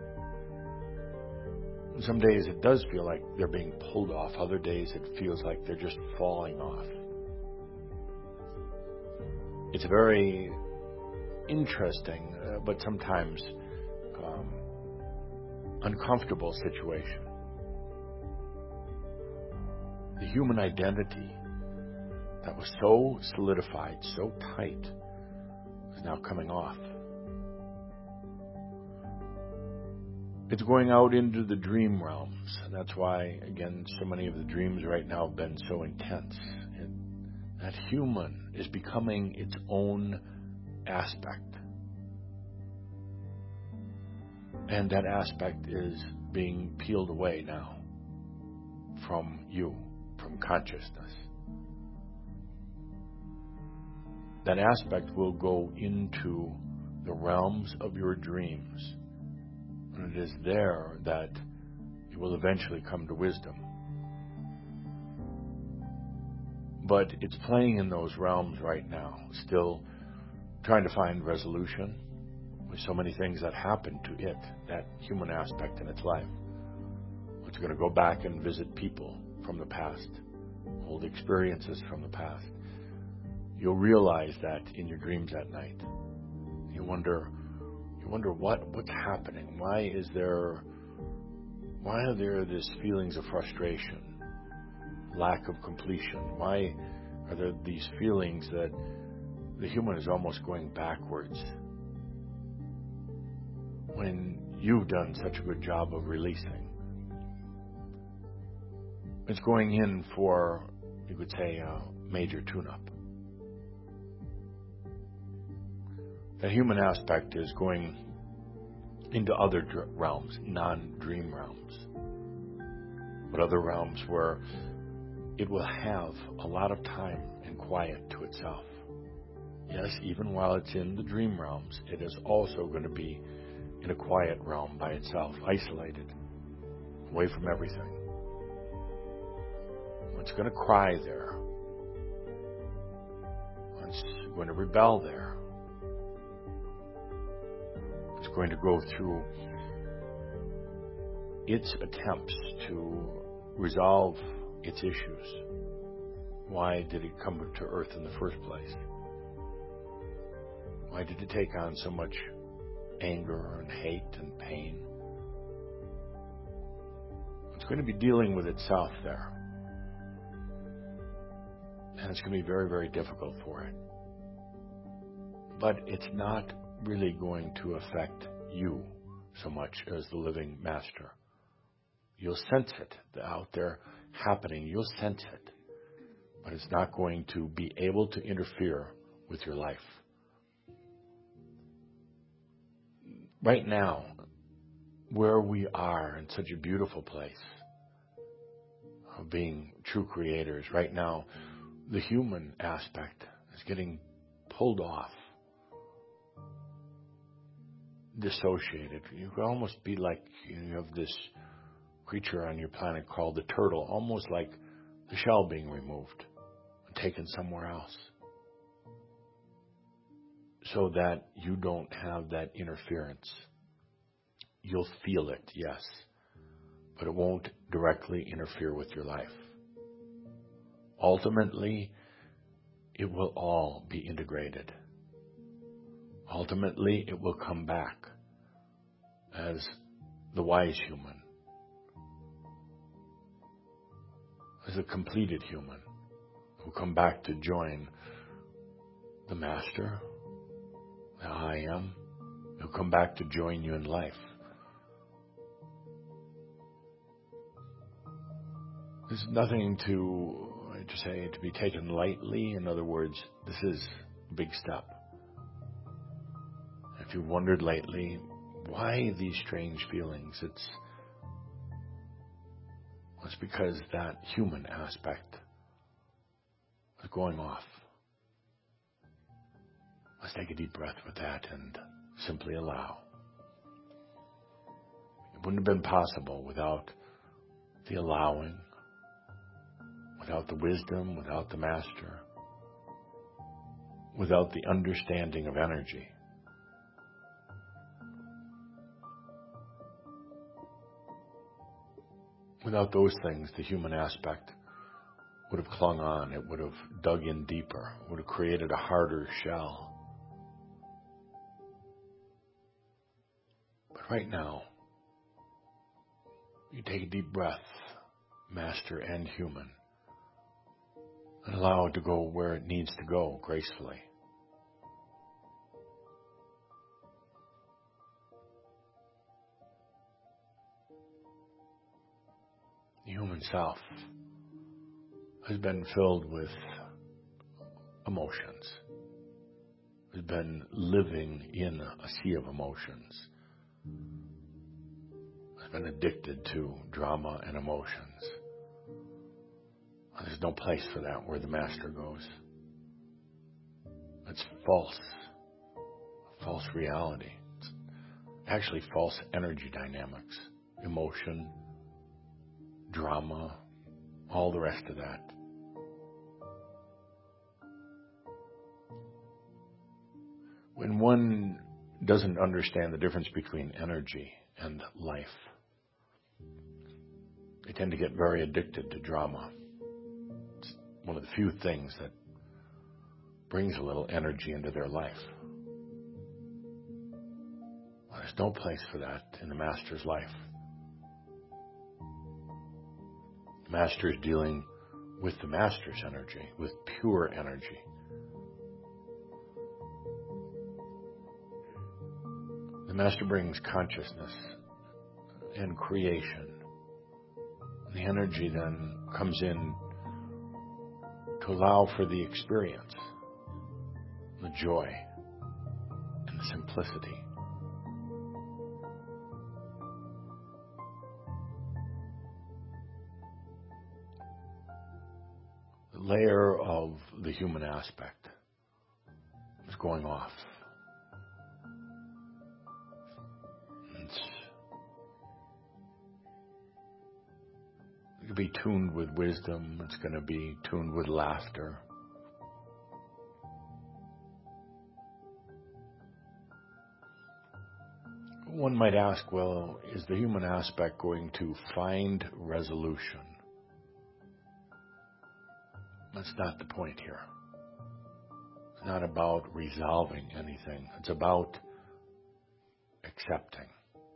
And some days it does feel like they're being pulled off. Other days it feels like they're just falling off. It's a very interesting, uh, but sometimes um, uncomfortable situation. The human identity that was so solidified, so tight, is now coming off. It's going out into the dream realms. And that's why, again, so many of the dreams right now have been so intense. And that human is becoming its own aspect. And that aspect is being peeled away now from you, from consciousness. That aspect will go into the realms of your dreams. And it is there that you will eventually come to wisdom. But it's playing in those realms right now, still trying to find resolution with so many things that happen to it, that human aspect in its life. It's going to go back and visit people from the past, old experiences from the past. You'll realize that in your dreams at night. You wonder, you wonder what what's happening. Why is there, why are there these feelings of frustration, lack of completion? Why are there these feelings that the human is almost going backwards when you've done such a good job of releasing? It's going in for, you could say, a major tune-up. The human aspect is going into other dr- realms, non-dream realms, but other realms where it will have a lot of time and quiet to itself. Yes, even while it's in the dream realms, it is also going to be in a quiet realm by itself, isolated, away from everything. It's going to cry there. It's going to rebel there. It's going to go through its attempts to resolve its issues. Why did it come to Earth in the first place? Why did it take on so much anger and hate and pain? It's going to be dealing with itself there. And it's going to be very, very difficult for it. But it's not really going to affect you so much as the living master. You'll sense it out there happening. You'll sense it. But it's not going to be able to interfere with your life. Right now, where we are in such a beautiful place of being true creators, right now, the human aspect is getting pulled off, dissociated. You could almost be like you have this creature on your planet called the turtle, almost like the shell being removed and taken somewhere else, so that you don't have that interference. You'll feel it, yes, but it won't directly interfere with your life. Ultimately, it will all be integrated. Ultimately, it will come back as the wise human, as a completed human, who come back to join the Master, the I Am, who come back to join you in life. There's nothing to to say to be taken lightly. In other words, this is a big step. If you've wondered lately, why these strange feelings? It's, it's because that human aspect is going off. Let's take a deep breath with that and simply allow. It wouldn't have been possible without the allowing, without the wisdom, without the master, without the understanding of energy. Without those things, the human aspect would have clung on. It would have dug in deeper, would have created a harder shell. But right now, you take a deep breath, master and human, and allow it to go where it needs to go gracefully. The human self has been filled with emotions, has been living in a sea of emotions, has been addicted to drama and emotions. There's no place for that where the master goes. It's false, false reality. It's actually false energy dynamics, emotion, drama, all the rest of that. When one doesn't understand the difference between energy and life, they tend to get very addicted to drama. It's one of the few things that brings a little energy into their life. Well, there's no place for that in the Master's life. The Master is dealing with the Master's energy, with pure energy. The Master brings consciousness and creation. The energy then comes in to allow for the experience, the joy, and the simplicity. The layer of the human aspect is going off. It's, it could be tuned with wisdom. It's going to be tuned with laughter. One might ask, well, is the human aspect going to find resolution? That's not the point here. It's not about resolving anything. It's about accepting.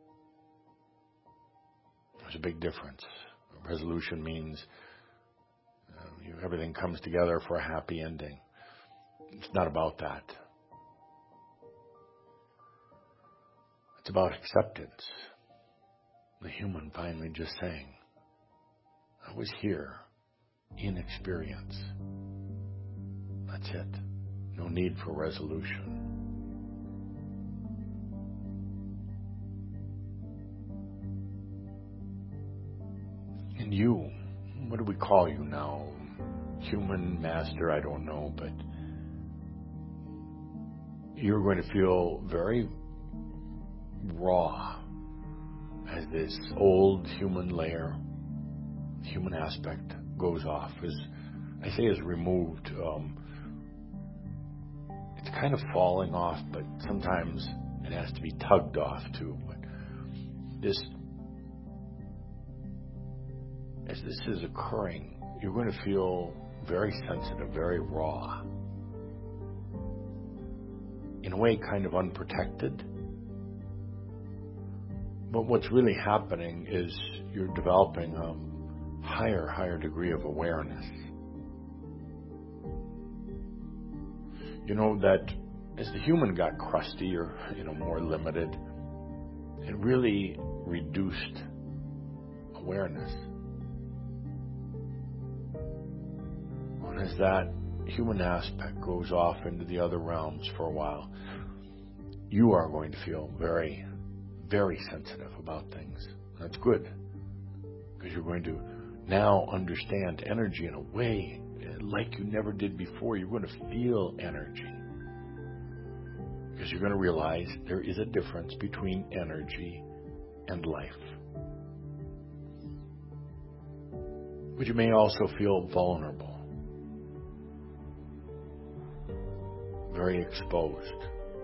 There's a big difference. Resolution means uh, you, everything comes together for a happy ending. It's not about that. It's about acceptance. The human finally just saying, I was here in experience. That's it. No need for resolution. And you, what do we call you now? Human, master, I don't know, but you're going to feel very raw as this old human layer, human aspect goes off. As I say, is removed. Um, it's kind of falling off, but sometimes it has to be tugged off too. But this, as this is occurring, you're going to feel very sensitive, very raw. In a way, kind of unprotected. But what's really happening is you're developing a higher, higher degree of awareness. You know that as the human got crusty or, you know, more limited, it really reduced awareness. And as that human aspect goes off into the other realms for a while, you are going to feel very, very sensitive about things. That's good, because you're going to now understand energy in a way like you never did before. You're going to feel energy, because you're going to realize there is a difference between energy and life. But you may also feel vulnerable, very exposed.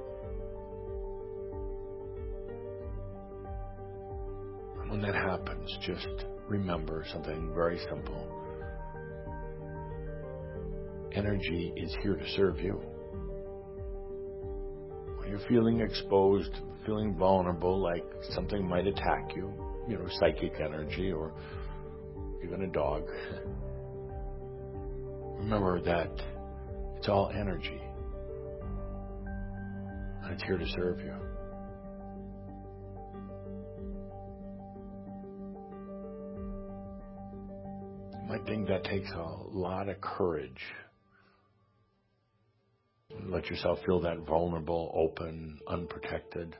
When that happens, just remember something very simple. Energy is here to serve you. When you're feeling exposed, feeling vulnerable, like something might attack you, you know, psychic energy or even a dog, remember that it's all energy. And it's here to serve you. I think that takes a lot of courage. Let yourself feel that vulnerable, open, unprotected.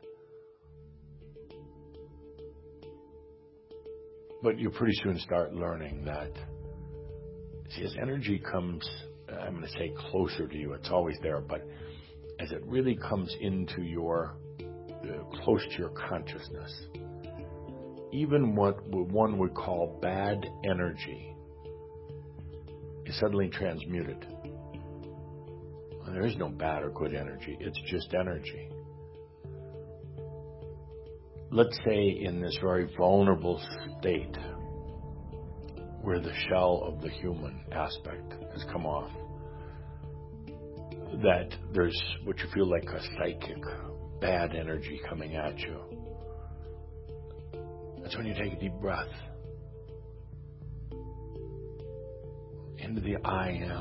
But you pretty soon start learning that, see, as energy comes, I'm going to say closer to you, it's always there, but as it really comes into your, uh, close to your consciousness, even what one would call bad energy is suddenly transmuted. And there is no bad or good energy. It's just energy. Let's say in this very vulnerable state where the shell of the human aspect has come off, that there's what you feel like a psychic bad energy coming at you. That's when you take a deep breath. into the I am.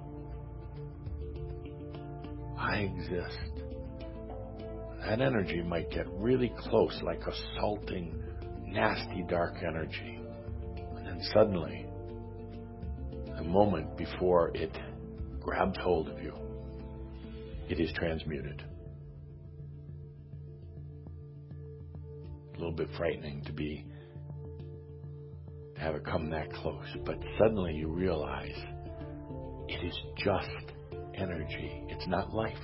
I exist. That energy might get really close, like assaulting, nasty, dark energy. And then suddenly, the moment before it grabs hold of you, it is transmuted. A little bit frightening to be, to have it come that close. But suddenly you realize it is just energy. It's not life.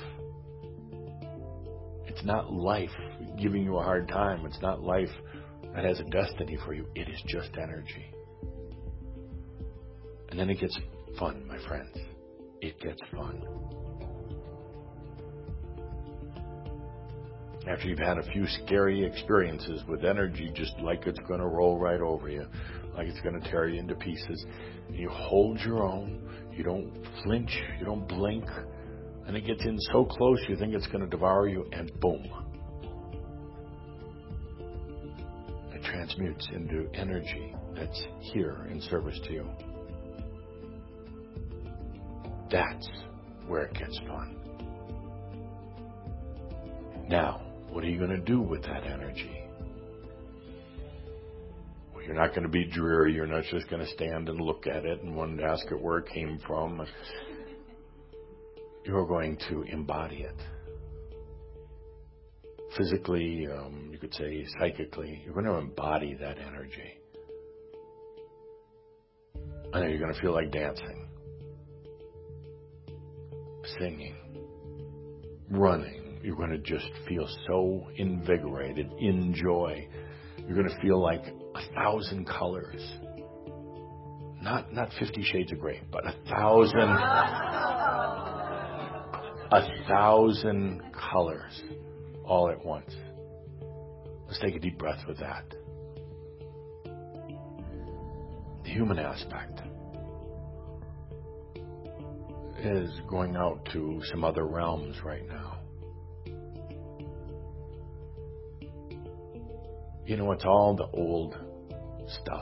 It's not life giving you a hard time. It's not life that has a destiny for you. It is just energy. And then it gets fun, my friends. It gets fun. After you've had a few scary experiences with energy, just like it's going to roll right over you, like it's going to tear you into pieces, you hold your own, you don't flinch, you don't blink, and it gets in so close you think it's going to devour you, and boom. It transmutes into energy that's here in service to you. That's where it gets fun. Now, what are you going to do with that energy? Well, you're not going to be dreary. You're not just going to stand and look at it and want to ask it where it came from. You're going to embody it. Physically, um, you could say psychically, you're going to embody that energy. And then you're going to feel like dancing, singing, running. You're going to just feel so invigorated, in joy. You're going to feel like a thousand colors. Not not Fifty Shades of Grey, but a thousand, a thousand colors all at once. Let's take a deep breath with that. The human aspect is going out to some other realms right now. You know, it's all the old stuff.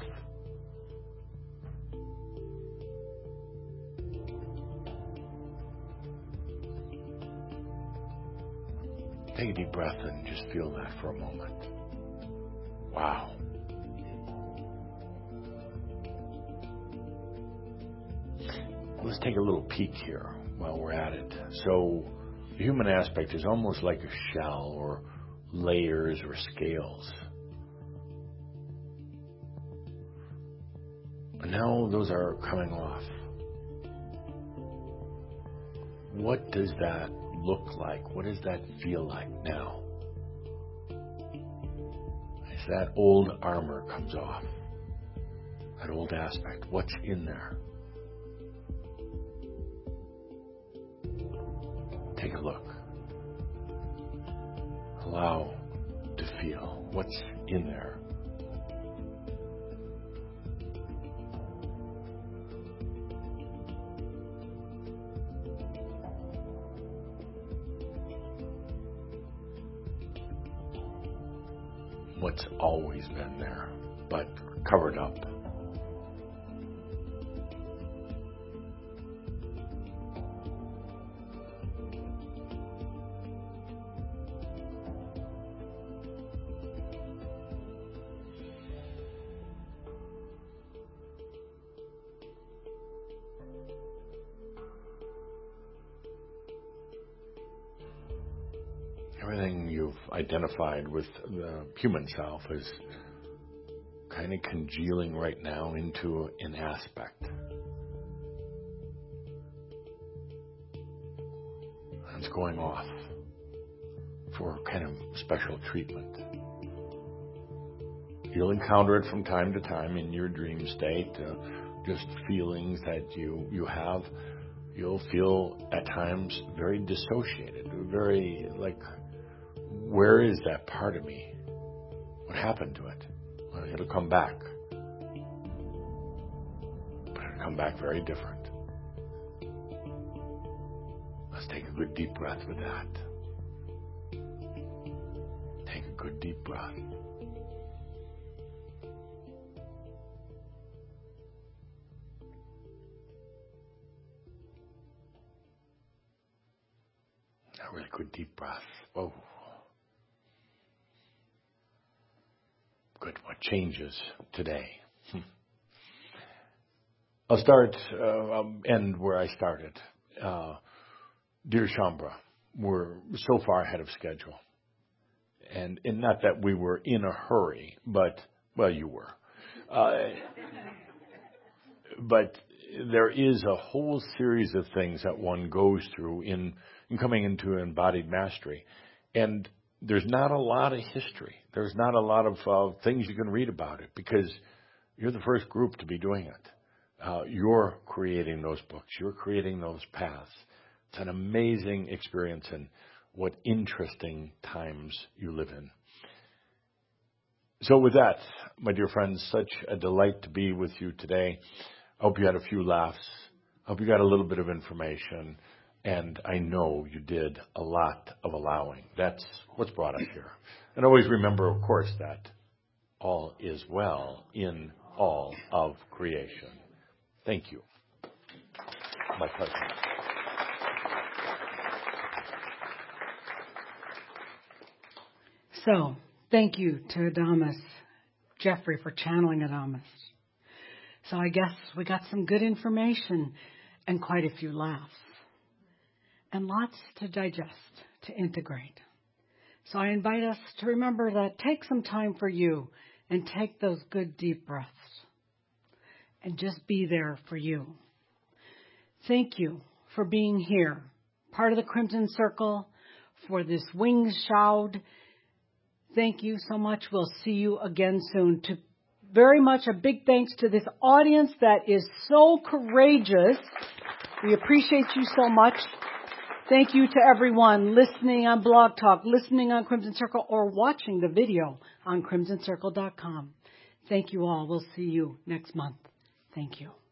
Take a deep breath and just feel that for a moment. Wow. Let's take a little peek here while we're at it. So, the human aspect is almost like a shell or layers or scales. And now those are coming off. What does that look like? What does that feel like now? As that old armor comes off, that old aspect, what's in there? Take a look. Allow to feel what's in there. What's always been there, but covered up. Everything you've identified with the human self is kind of congealing right now into an aspect. And it's going off for kind of special treatment. You'll encounter it from time to time in your dream state, uh, just feelings that you, you have. You'll feel at times very dissociated, very like, where is that part of me? What happened to it? Well, it'll come back. But it'll come back very different. Let's take a good deep breath with that. Take a good deep breath. A really good deep breath. Whoa. Good. What changes today? I'll start, uh, I'll end where I started. Uh, dear Shaumbra, we're so far ahead of schedule. And, and not that we were in a hurry, but, well, you were. Uh, but there is a whole series of things that one goes through in, in coming into embodied mastery. And there's not a lot of history. There's not a lot of uh, things you can read about it because you're the first group to be doing it. Uh, you're creating those books. You're creating those paths. It's an amazing experience, and what interesting times you live in. So with that, my dear friends, such a delight to be with you today. I hope you had a few laughs. I hope you got a little bit of information. And I know you did a lot of allowing. That's what's brought us here. And always remember, of course, that all is well in all of creation. Thank you. My pleasure. So, thank you to Adamus, Jeffrey, for channeling Adamus. So I guess we got some good information and quite a few laughs. And lots to digest, to integrate. So I invite us to remember that take some time for you and take those good deep breaths. And just be there for you. Thank you for being here, part of the Crimson Circle, for this wings shout. Thank you so much. We'll see you again soon. To very much a big thanks to this audience that is so courageous. We appreciate you so much. Thank you to everyone listening on Blog Talk, listening on Crimson Circle, or watching the video on crimson circle dot com. Thank you all. We'll see you next month. Thank you.